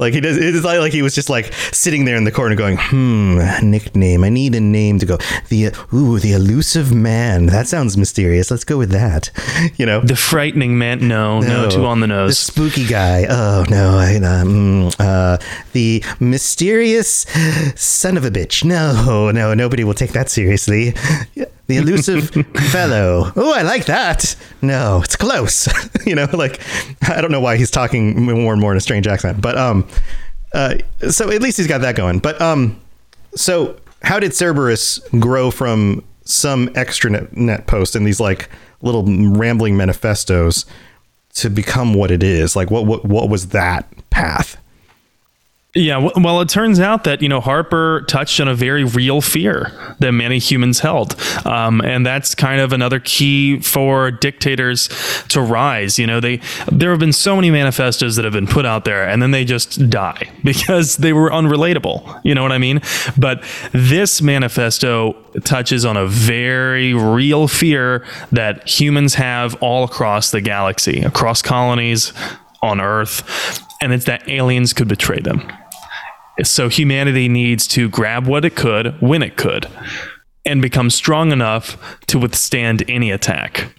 Like he does, it's like, like he was just like sitting there in the corner going, hmm, nickname. I need a name to go. The uh, ooh, the elusive man. That sounds mysterious. Let's go with that. You know, the frightening man. No, no, no too on the nose. The spooky guy. Oh no, I, um, uh, the mysterious son of a bitch. No, no, nobody will take that seriously. The elusive fellow. Oh, I like that. No, it's close. You know, like, I don't know why he's talking more and more in a strange accent, but um, uh, so at least he's got that going. But um, so how did Cerberus grow from some extranet net post and these like little rambling manifestos to become what it is? Like, what what what was that path? Yeah, well, it turns out that, you know, Harper touched on a very real fear that many humans held. Um, and that's kind of another key for dictators to rise. You know, they there have been so many manifestos that have been put out there and then they just die because they were unrelatable. You know what I mean? But this manifesto touches on a very real fear that humans have all across the galaxy, across colonies on Earth. And it's that aliens could betray them. So humanity needs to grab what it could when it could and become strong enough to withstand any attack.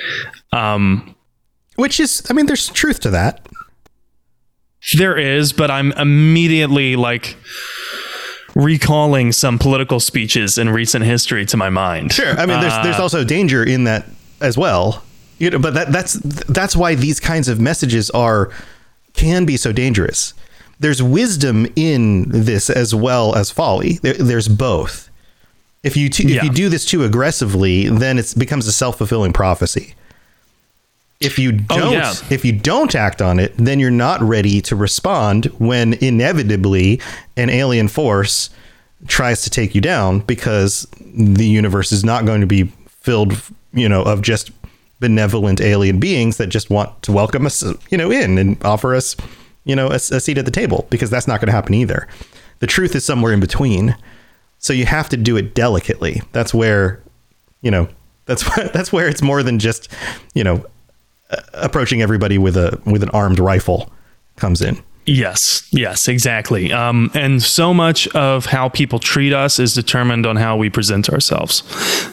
Um, Which is, I mean, there's truth to that. There is, but I'm immediately like recalling some political speeches in recent history to my mind. Sure. I mean, there's uh, there's also danger in that as well. You know, but that that's that's why these kinds of messages are can be so dangerous. There's wisdom in this as well as folly. There, there's both. If you t- yeah. if you do this too aggressively, then it becomes a self-fulfilling prophecy. If you don't, oh, yeah. if you don't act on it, then you're not ready to respond when inevitably an alien force tries to take you down, because the universe is not going to be filled, you know, of just benevolent alien beings that just want to welcome us, you know, in and offer us, you know, a, a seat at the table, because that's not going to happen either. The truth is somewhere in between. So you have to do it delicately. That's where, you know, that's where, that's where it's more than just, you know, approaching everybody with a with an armed rifle comes in. Yes, yes, exactly. Um, and so much of how people treat us is determined on how we present ourselves.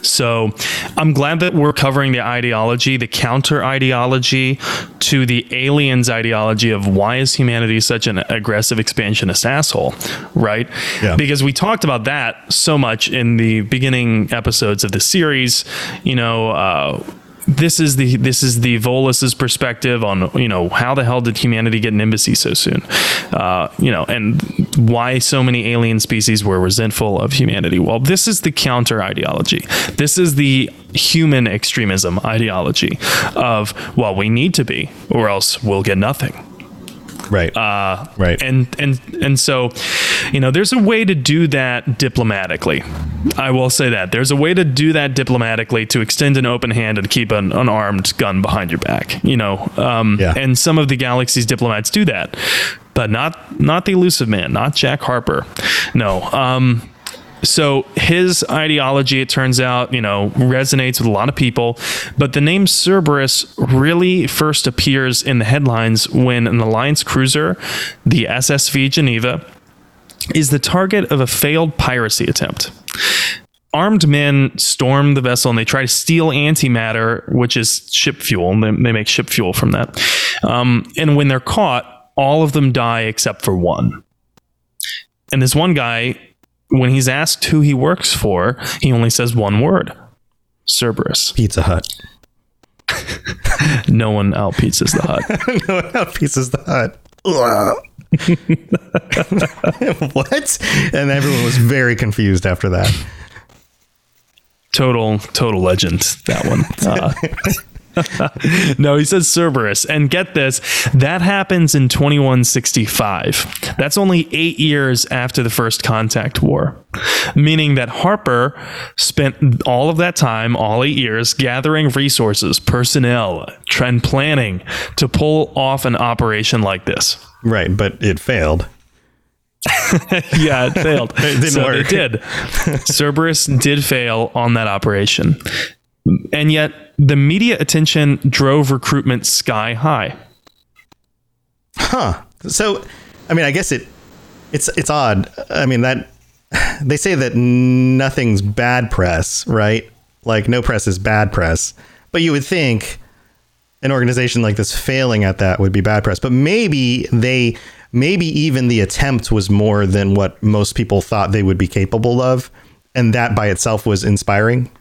So I'm glad that we're covering the ideology, the counter ideology to the aliens ideology of why is humanity such an aggressive expansionist asshole, right? Yeah. Because we talked about that so much in the beginning episodes of the series, you know, uh, This is the this is the Volus's perspective on, you know, how the hell did humanity get an embassy so soon, uh, you know, and why so many alien species were resentful of humanity. Well, this is the counter ideology. This is the human extremism ideology of, well, we need to be, or else we'll get nothing. Right. Uh, right. And, and, and so, you know, there's a way to do that diplomatically. I will say that there's a way to do that diplomatically, to extend an open hand and keep an unarmed gun behind your back, you know, um, yeah. and some of the galaxy's diplomats do that, but not, not the elusive man, not Jack Harper. No. Um, So his ideology, it turns out, you know, resonates with a lot of people. But the name Cerberus really first appears in the headlines when an Alliance cruiser, the S S V Geneva, is the target of a failed piracy attempt. Armed men storm the vessel and they try to steal antimatter, which is ship fuel. And they make ship fuel from that. Um, and when they're caught, all of them die except for one. And this one guy, when he's asked who he works for, he only says one word: Cerberus. Pizza Hut. No one out pizzas the Hut. No one out pizzas the Hut. What? And everyone was very confused after that. Total, total legend, that one. Uh, no, he says Cerberus. And get this, that happens in twenty-one sixty-five. That's only eight years after the First Contact War. Meaning that Harper spent all of that time, all eight years, gathering resources, personnel, trend planning to pull off an operation like this. Right, but it failed. Yeah, it failed. It didn't so work. It did. Cerberus did fail on that operation. And yet, the media attention drove recruitment sky high. Huh. So, I mean, I guess it it's it's odd. I mean, that they say that nothing's bad press, right? Like no press is bad press. But you would think an organization like this failing at that would be bad press. But maybe they maybe even the attempt was more than what most people thought they would be capable of. And that by itself was inspiring.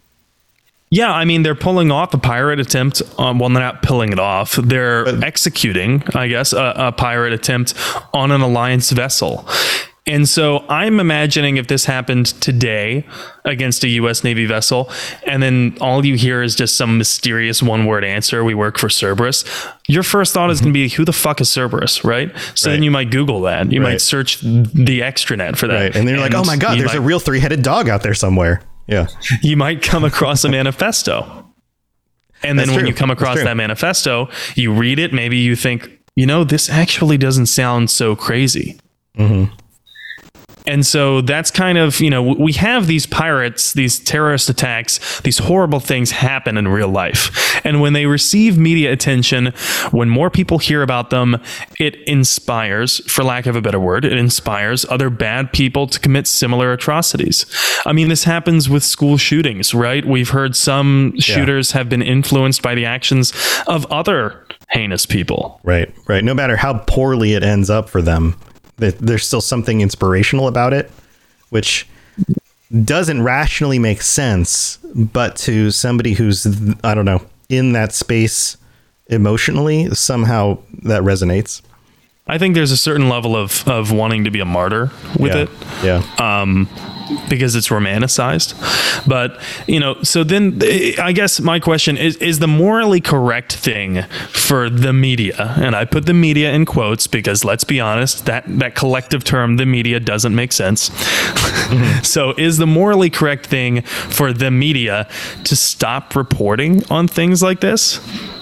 Yeah, I mean, they're pulling off a pirate attempt. Um, well, they're not pulling it off. They're but, executing, I guess, a, a pirate attempt on an Alliance vessel. And so I'm imagining if this happened today against a U S Navy vessel, and then all you hear is just some mysterious one-word answer, we work for Cerberus, your first thought is going to be, who the fuck is Cerberus, right? So right. then you might Google that. You right. might search the extranet for that. Right. And then you're and like, oh my God, there's might, a real three-headed dog out there somewhere. Yeah. You might come across a manifesto. And then That's when true. you come across that manifesto, you read it, maybe you think, you know, this actually doesn't sound so crazy. Mm-hmm. And so that's kind of, you know, we have these pirates, these terrorist attacks, these horrible things happen in real life. And when they receive media attention, when more people hear about them, it inspires, for lack of a better word, it inspires other bad people to commit similar atrocities. I mean, this happens with school shootings, right? We've heard some yeah. shooters have been influenced by the actions of other heinous people. Right, right. No matter how poorly it ends up for them, there's still something inspirational about it, which doesn't rationally make sense, but to somebody who's, I don't know, in that space emotionally, somehow that resonates. I think there's a certain level of, of wanting to be a martyr with yeah. it. Yeah. Um, because it's romanticized. But, you know, so then I guess my question is, is the morally correct thing for the media, and I put the media in quotes because let's be honest, that, that collective term, the media, doesn't make sense. Mm-hmm. So is the morally correct thing for the media to stop reporting on things like this?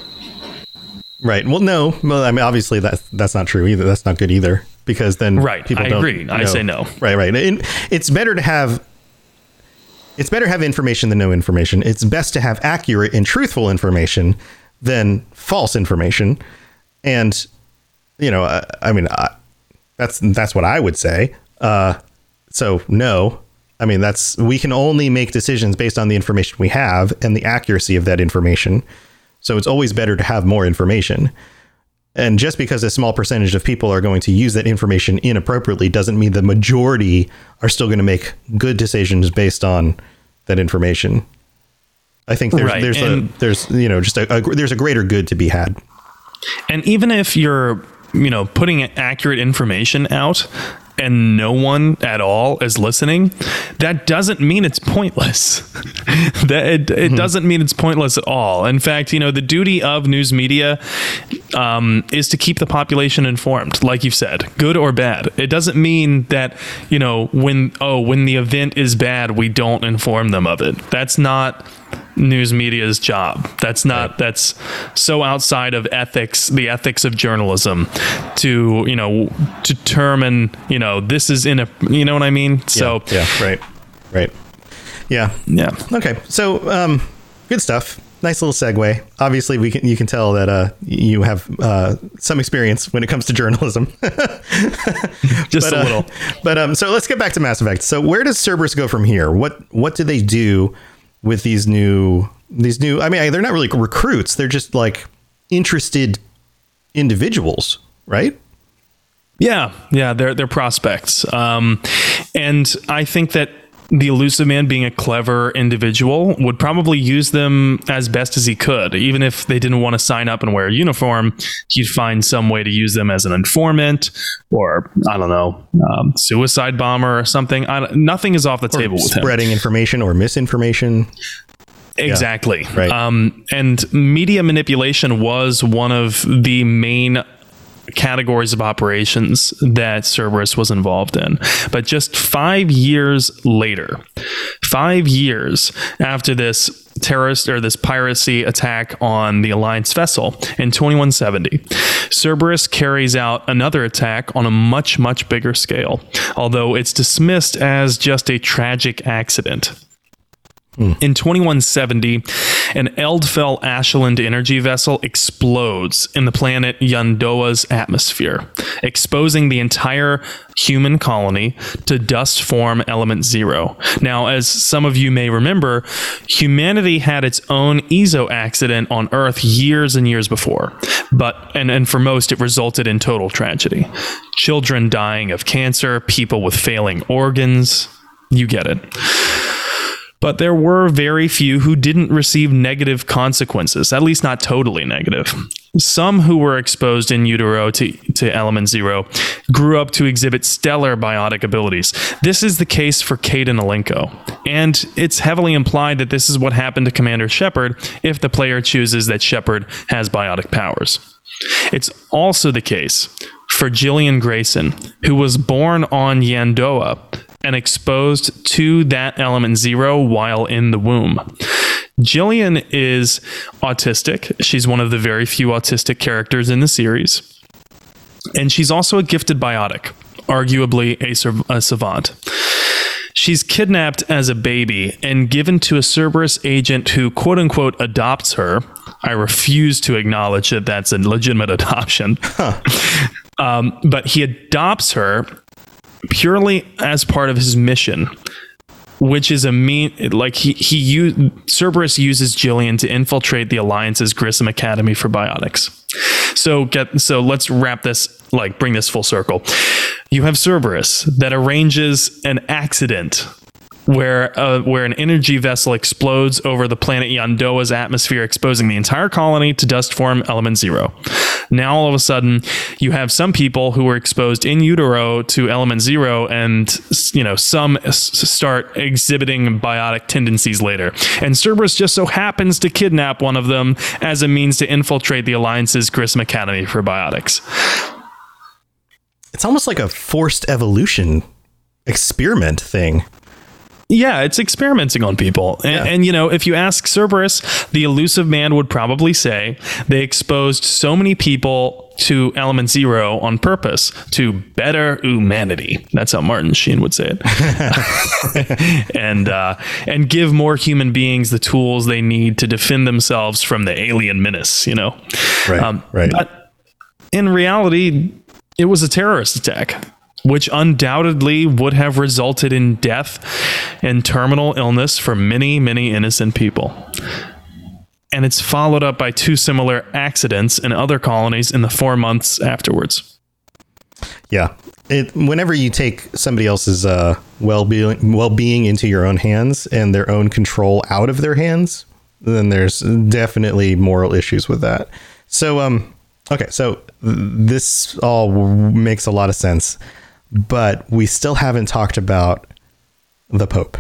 Right. Well, no. Well, I mean, obviously that's that's not true either. That's not good either, because then right. people I don't agree. know. I say no. Right. Right. And it's better to have. It's better to have information than no information. It's best to have accurate and truthful information than false information. And, you know, I, I mean, I, that's that's what I would say. Uh, so, no, I mean, that's we can only make decisions based on the information we have and the accuracy of that information. So it's always better to have more information. And just because a small percentage of people are going to use that information inappropriately doesn't mean the majority are still going to make good decisions based on that information. I think there's right. there's and, a there's you know just a, a there's a greater good to be had. And even if you're you know putting accurate information out and no one at all is listening, that doesn't mean it's pointless. that it, it mm-hmm. doesn't mean it's pointless at all. In fact, you know, the duty of news media um, is to keep the population informed, like you've said, good or bad. It doesn't mean that, you know, when, oh, when the event is bad, we don't inform them of it. That's not news media's job. That's not right. That's so outside of ethics, the ethics of journalism, to you know determine you know this is in a you know what I mean. So yeah, yeah right, right, yeah, yeah. Okay, so um, good stuff. Nice little segue. Obviously, we can you can tell that uh, you have uh, some experience when it comes to journalism. Just but, a little. Uh, but um, so let's get back to Mass Effect. So where does Cerberus go from here? What what do they do with these new these new I mean they're not really recruits, they're just like interested individuals, right? Yeah, yeah, they're they're prospects. Um and I think that the Illusive Man, being a clever individual, would probably use them as best as he could. Even if they didn't want to sign up and wear a uniform, he'd find some way to use them as an informant or, I don't know, um, suicide bomber or something. I don't, nothing is off the or table with him. Spreading information or misinformation. Exactly. Yeah, right. Um, and media manipulation was one of the main categories of operations that Cerberus was involved in. But just five years later, five years after this terrorist or this piracy attack on the Alliance vessel in twenty-one seventy, Cerberus carries out another attack on a much, much bigger scale, although it's dismissed as just a tragic accident. In twenty-one seventy, an Eldfell Ashland energy vessel explodes in the planet Yandoa's atmosphere, exposing the entire human colony to dust form element zero. Now, as some of you may remember, humanity had its own E S O accident on Earth years and years before, but and, and for most it resulted in total tragedy. Children dying of cancer, people with failing organs, you get it. But there were very few who didn't receive negative consequences, at least not totally negative. Some who were exposed in utero to, to element zero grew up to exhibit stellar biotic abilities. This is the case for Kaidan Alenko, and it's heavily implied that this is what happened to Commander Shepard if the player chooses that Shepard has biotic powers. It's also the case for Jillian Grayson, who was born on Yandoa and exposed to that element zero while in the womb. Jillian is autistic. She's one of the very few autistic characters in the series. And she's also a gifted biotic, arguably a, a savant. She's kidnapped as a baby and given to a Cerberus agent who, quote unquote, adopts her. I refuse to acknowledge that that's a legitimate adoption. Huh. um, but he adopts her purely as part of his mission, which is a mean like he he used Cerberus uses Jillian to infiltrate the Alliance's Grissom Academy for Biotics. So get so let's wrap this, like bring this full circle. You have Cerberus that arranges an accident where uh, where an energy vessel explodes over the planet Yandoa's atmosphere, exposing the entire colony to dust form element zero. Now, all of a sudden, you have some people who were exposed in utero to element zero, and you know some s- start exhibiting biotic tendencies later. And Cerberus just so happens to kidnap one of them as a means to infiltrate the Alliance's Grissom Academy for Biotics. It's almost like a forced evolution experiment thing. Yeah, it's experimenting on people. And, yeah. and, you know, if you ask Cerberus, the elusive man would probably say they exposed so many people to element zero on purpose to better humanity. That's how Martin Sheen would say it. and uh, and give more human beings the tools they need to defend themselves from the alien menace, you know? Right, um, right. But in reality, it was a terrorist attack, which undoubtedly would have resulted in death and terminal illness for many, many innocent people. And it's followed up by two similar accidents in other colonies in the four months afterwards. Yeah. It, whenever you take somebody else's uh, well-being, well-being into your own hands and their own control out of their hands, then there's definitely moral issues with that. So, um, okay, so this all makes a lot of sense. But we still haven't talked about the Pope.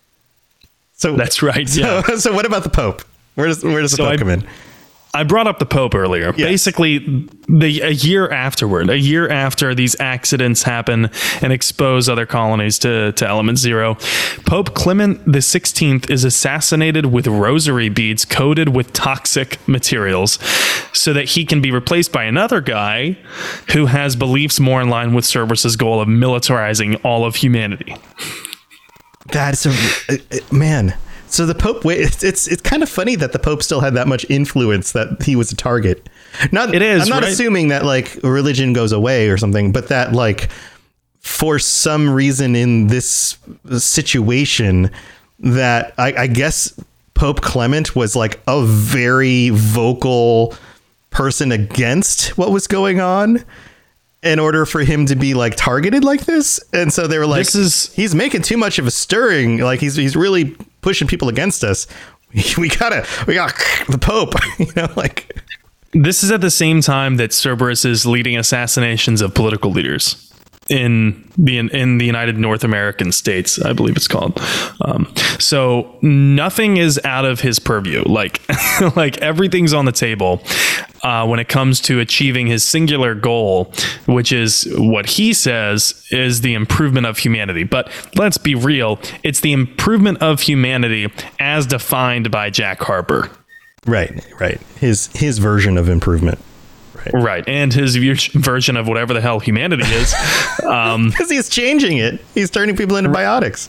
So that's right. Yeah. So, so what about the Pope? Where does where does the so Pope I, come in? I brought up the Pope earlier. Yes. Basically, the a year afterward, a year after these accidents happen and expose other colonies to, to element zero, Pope Clement the sixteenth is assassinated with rosary beads coated with toxic materials so that he can be replaced by another guy who has beliefs more in line with Cerberus's goal of militarizing all of humanity. That's a man. So the Pope, it's, it's it's kind of funny that the Pope still had that much influence that he was a target. Not it is. I'm not right? assuming that like religion goes away or something, but that like for some reason in this situation that I, I guess Pope Clement was like a very vocal person against what was going on in order for him to be like targeted like this. And so they were like, this is he's making too much of a stirring. Like he's, he's really pushing people against us. We gotta, we got the Pope, you know, like this is at the same time that Cerberus is leading assassinations of political leaders in the in, in the United North American States, I believe it's called. Um, so nothing is out of his purview. Like, like everything's on the table uh, when it comes to achieving his singular goal, which is what he says is the improvement of humanity. But let's be real, it's the improvement of humanity as defined by Jack Harper. Right, right. His his version of improvement. Right. right. And his version of whatever the hell humanity is. Um, because he's changing it. He's turning people into biotics.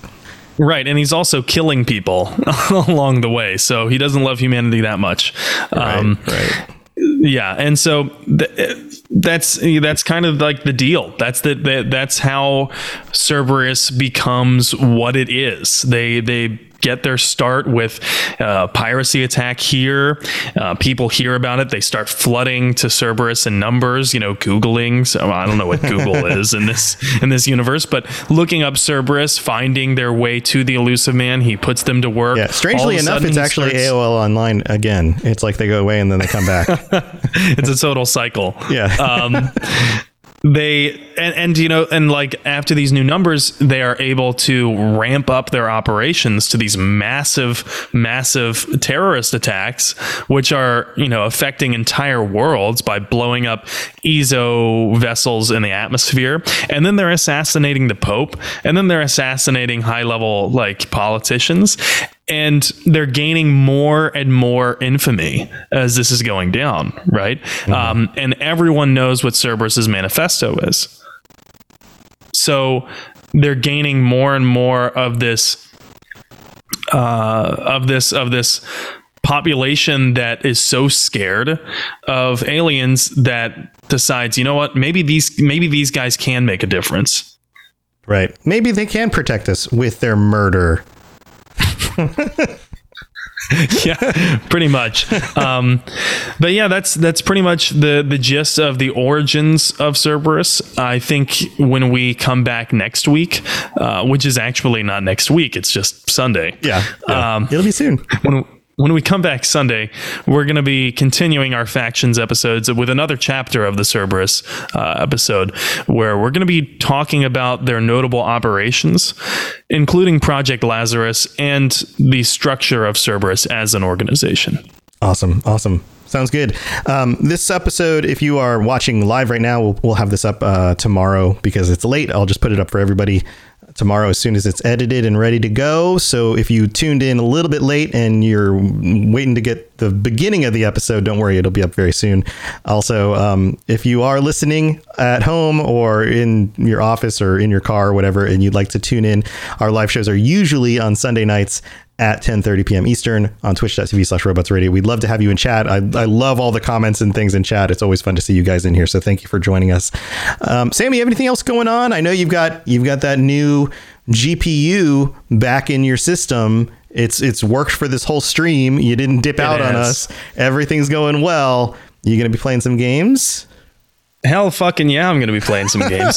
Right, and he's also killing people along the way, so he doesn't love humanity that much. Right, um, right. Yeah, and so th- that's that's kind of like the deal. That's the, the that's how Cerberus becomes what it is. They they get their start with uh, piracy attack here. Uh, people hear about it. They start flooding to Cerberus in numbers, you know, Googling. So I don't know what Google is in this in this universe, but looking up Cerberus, finding their way to the Elusive Man, he puts them to work. Yeah, strangely enough, it's actually starts... A O L Online again. It's like they go away and then they come back. It's a total cycle. Yeah. um, They and, and you know and like after these new numbers, they are able to ramp up their operations to these massive, massive terrorist attacks, which are you know affecting entire worlds by blowing up E S O vessels in the atmosphere, and then they're assassinating the Pope, and then they're assassinating high level like politicians. And they're gaining more and more infamy as this is going down, right? Mm-hmm. Um, and everyone knows what Cerberus's manifesto is. So they're gaining more and more of this, uh, of this, of this population that is so scared of aliens that decides, you know what, maybe these, maybe these guys can make a difference. Right. Maybe they can protect us with their murder. Yeah, pretty much. Um, but yeah, that's that's pretty much the the gist of the origins of Cerberus. I think when we come back next week, uh, which is actually not next week, it's just Sunday. Yeah, yeah. Um, it'll be soon. When When we come back Sunday, we're going to be continuing our factions episodes with another chapter of the Cerberus uh, episode, where we're going to be talking about their notable operations, including Project Lazarus and the structure of Cerberus as an organization. Awesome. Awesome. Sounds good. Um, this episode, if you are watching live right now, we'll, we'll have this up uh, tomorrow because it's late. I'll just put it up for everybody tomorrow as soon as it's edited and ready to go. So if you tuned in a little bit late and you're waiting to get the beginning of the episode, don't worry, it'll be up very soon. Also, um, if you are listening at home or in your office or in your car or whatever, and you'd like to tune in, our live shows are usually on Sunday nights at ten thirty p.m. Eastern on twitch.tv slash robots radio. We'd love to have you in chat. I, I love all the comments and things in chat. It's always fun to see you guys in here. So thank you for joining us. Um, Sammy, you have anything else going on? I know you've got you've got that new G P U back in your system. It's it's worked for this whole stream. You didn't dip it out has. on us. Everything's going well. You going to be playing some games? Hell fucking yeah, I'm going to be playing some games.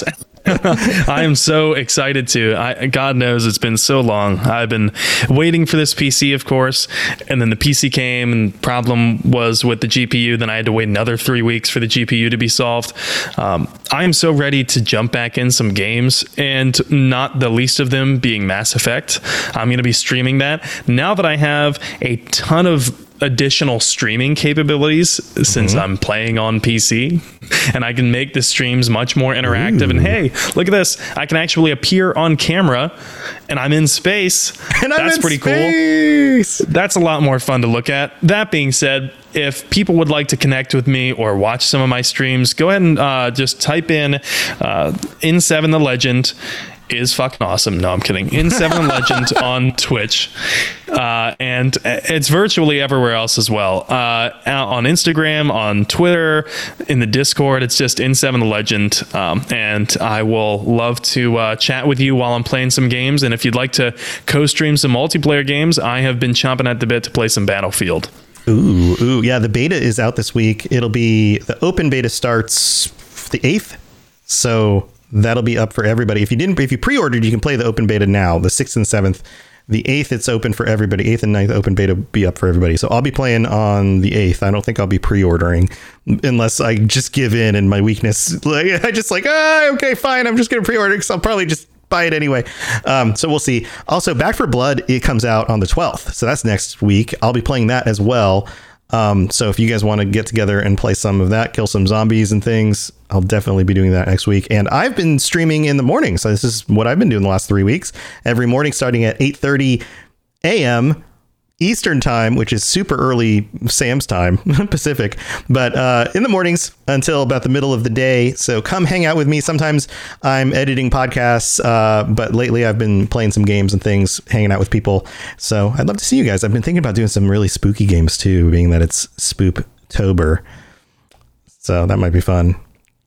I am so excited to. I, God knows it's been so long. I've been waiting for this P C, of course, and then the P C came, and problem was with the G P U. Then I had to wait another three weeks for the G P U to be solved. Um, I am so ready to jump back in some games, and not the least of them being Mass Effect. I'm going to be streaming that now that I have a ton of additional streaming capabilities since mm-hmm. I'm playing on P C, and I can make the streams much more interactive. Ooh. And hey, look at this, I can actually appear on camera and I'm in space, and I'm that's in pretty space. Cool. That's a lot more fun to look at. That being said, if people would like to connect with me or watch some of my streams, go ahead and uh, just type in uh, N seven the Legend is fucking awesome. No, I'm kidding. N seven Legend on Twitch. Uh, and it's virtually everywhere else as well. Uh, on Instagram, on Twitter, in the Discord, it's just N seven Legend. Um, and I will love to uh, chat with you while I'm playing some games. And if you'd like to co-stream some multiplayer games, I have been chomping at the bit to play some Battlefield. Ooh, ooh, yeah. The beta is out this week. It'll be, the open beta starts the eighth. So that'll be up for everybody. If you didn't, if you pre-ordered, you can play the open beta now, the sixth and seventh. The eighth, it's open for everybody. eighth and ninth open beta will be up for everybody. So I'll be playing on the eighth. I don't think I'll be pre-ordering unless I just give in and my weakness. Like, I just like, ah, okay, fine. I'm just going to pre-order because I'll probably just buy it anyway. Um, so we'll see. Also, Back for Blood, it comes out on the twelfth. So that's next week. I'll be playing that as well. Um, so if you guys want to get together and play some of that, kill some zombies and things, I'll definitely be doing that next week. And I've been streaming in the morning. So this is what I've been doing the last three weeks. Every morning starting at eight thirty a.m. Eastern time, which is super early Sam's time, Pacific, but uh, in the mornings until about the middle of the day. So come hang out with me. Sometimes I'm editing podcasts, uh, but lately I've been playing some games and things, hanging out with people. So I'd love to see you guys. I've been thinking about doing some really spooky games too, being that it's Spooptober. So that might be fun.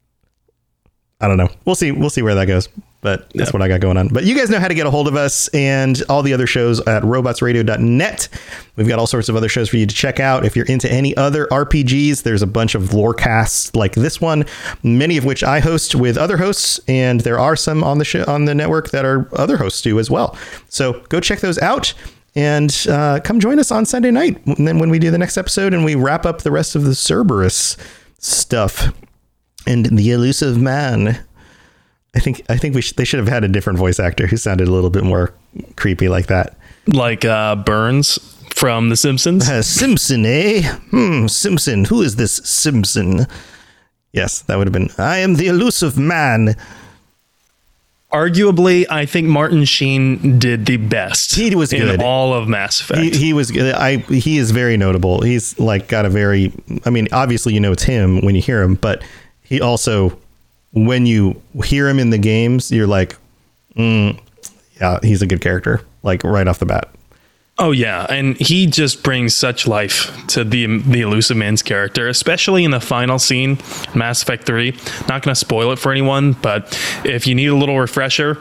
I don't know. We'll see. We'll see where that goes. But that's yep. what I got going on. But you guys know how to get a hold of us and all the other shows at robots radio dot net. We've got all sorts of other shows for you to check out. If you're into any other R P Gs, there's a bunch of lore casts like this one, many of which I host with other hosts. And there are some on the show, on the network that our other hosts do as well. So go check those out and uh, come join us on Sunday night. And then when we do the next episode and we wrap up the rest of the Cerberus stuff and the elusive man. I think I think we sh- they should have had a different voice actor who sounded a little bit more creepy like that. Like uh, Burns from The Simpsons? Uh, Simpson, eh? Hmm, Simpson. Who is this Simpson? Yes, that would have been, I am the elusive man. Arguably, I think Martin Sheen did the best. He was in good. all of Mass Effect. He, he was good. I, he is very notable. He's like got a very, I mean, obviously you know it's him when you hear him, but he also... when you hear him in the games, you're like, mm, yeah, he's a good character, like right off the bat. Oh, yeah. And he just brings such life to the the Elusive Man's character, especially in the final scene, Mass Effect three. Not going to spoil it for anyone, but if you need a little refresher,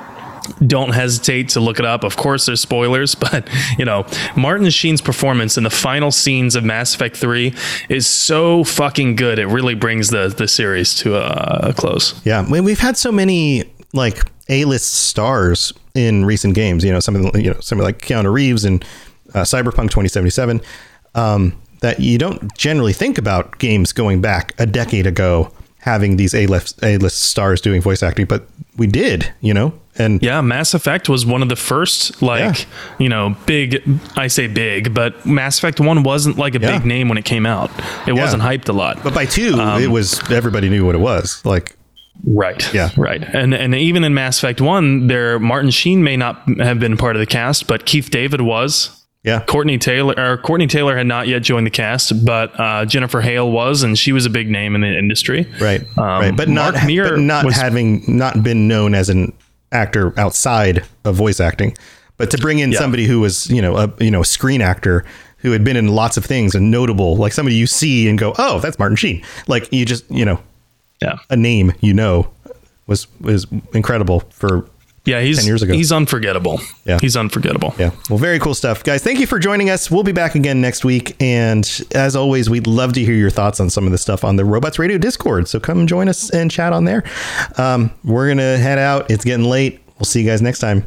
don't hesitate to look it up. Of course, there's spoilers, but, you know, Martin Sheen's performance in the final scenes of Mass Effect three is so fucking good. It really brings the, the series to a, a close. Yeah. I mean, we've had so many, like, A-list stars in recent games, you know, something, you know, something like Keanu Reeves and uh, Cyberpunk twenty seventy-seven, um, that you don't generally think about games going back a decade ago having these A-list, A-list stars doing voice acting, but we did, you know? And yeah, Mass Effect was one of the first, like, yeah. you know, big, I say big, but Mass Effect one wasn't like a yeah. big name when it came out. It yeah. wasn't hyped a lot. But by two, um, it was, everybody knew what it was. Like, right. Yeah. Right. And and even in Mass Effect one, there, Martin Sheen may not have been part of the cast, but Keith David was. Yeah. Courtney Taylor, or Courtney Taylor had not yet joined the cast, but uh, Jennifer Hale was, and she was a big name in the industry. Right. Um, right. But not, Mark Meer but not was, having not been known as an actor outside of voice acting, but to bring in yeah. somebody who was, you know, a, you know, a screen actor who had been in lots of things and notable, like somebody you see and go, oh, that's Martin Sheen. Like you just, you know, yeah, a name, you know, was, was incredible for Yeah, he's ten years ago. He's unforgettable. Yeah, he's unforgettable. Yeah. Well, very cool stuff, guys. Thank you for joining us. We'll be back again next week, and as always, we'd love to hear your thoughts on some of the stuff on the Robots Radio Discord. So come join us and chat on there. Um, we're gonna head out. It's getting late. We'll see you guys next time.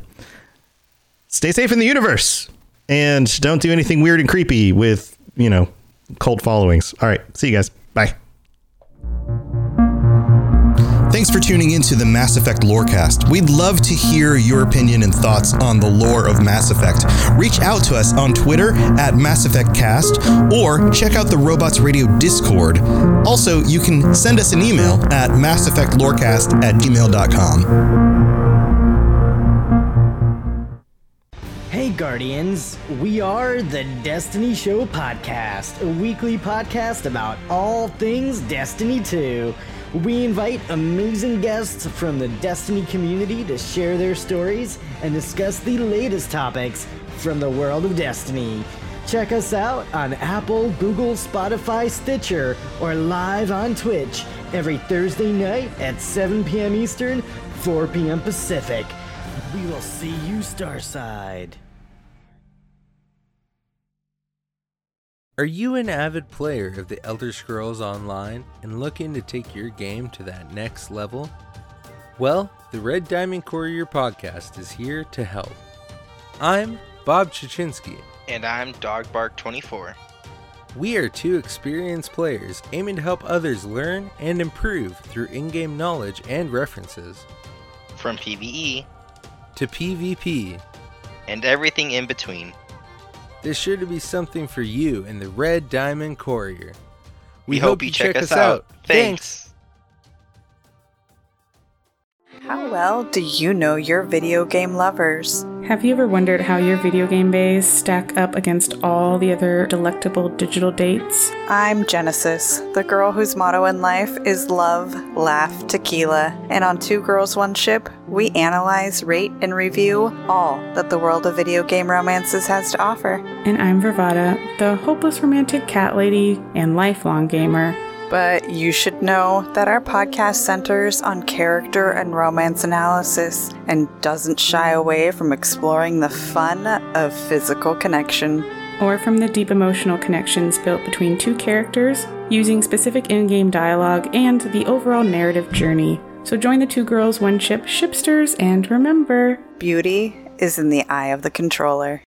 Stay safe in the universe, and don't do anything weird and creepy with, you know, cult followings. All right. See you guys. Bye. Thanks for tuning into the Mass Effect Lorecast. We'd love to hear your opinion and thoughts on the lore of Mass Effect. Reach out to us on Twitter at Mass Effect Cast, or check out the Robots Radio Discord. Also, you can send us an email at mass effect lorecast at gmail dot com. Hey Guardians, we are the Destiny Show Podcast, a weekly podcast about all things Destiny two. We invite amazing guests from the Destiny community to share their stories and discuss the latest topics from the world of Destiny. Check us out on Apple, Google, Spotify, Stitcher, or live on Twitch every Thursday night at seven p.m. Eastern, four p.m. Pacific. We will see you Starside. Are you an avid player of the Elder Scrolls Online and looking to take your game to that next level? Well, the Red Diamond Courier podcast is here to help. I'm Bob Chichinski. And I'm Dogbark twenty-four. We are two experienced players aiming to help others learn and improve through in-game knowledge and references. From PvE to PvP and everything in between. There's sure to be something for you in the Red Diamond Courier. We, we hope, hope you check, check us out. out. Thanks. How well do you know your video game lovers? Have you ever wondered how your video game bays stack up against all the other delectable digital dates? I'm Genesis, the girl whose motto in life is love, laugh, tequila. And on Two Girls, One Ship, we analyze, rate, and review all that the world of video game romances has to offer. And I'm Vervada, the hopeless romantic cat lady and lifelong gamer. But you should know that our podcast centers on character and romance analysis and doesn't shy away from exploring the fun of physical connection. Or from the deep emotional connections built between two characters, using specific in-game dialogue and the overall narrative journey. So join the Two Girls, One Ship shipsters, and remember, beauty is in the eye of the controller.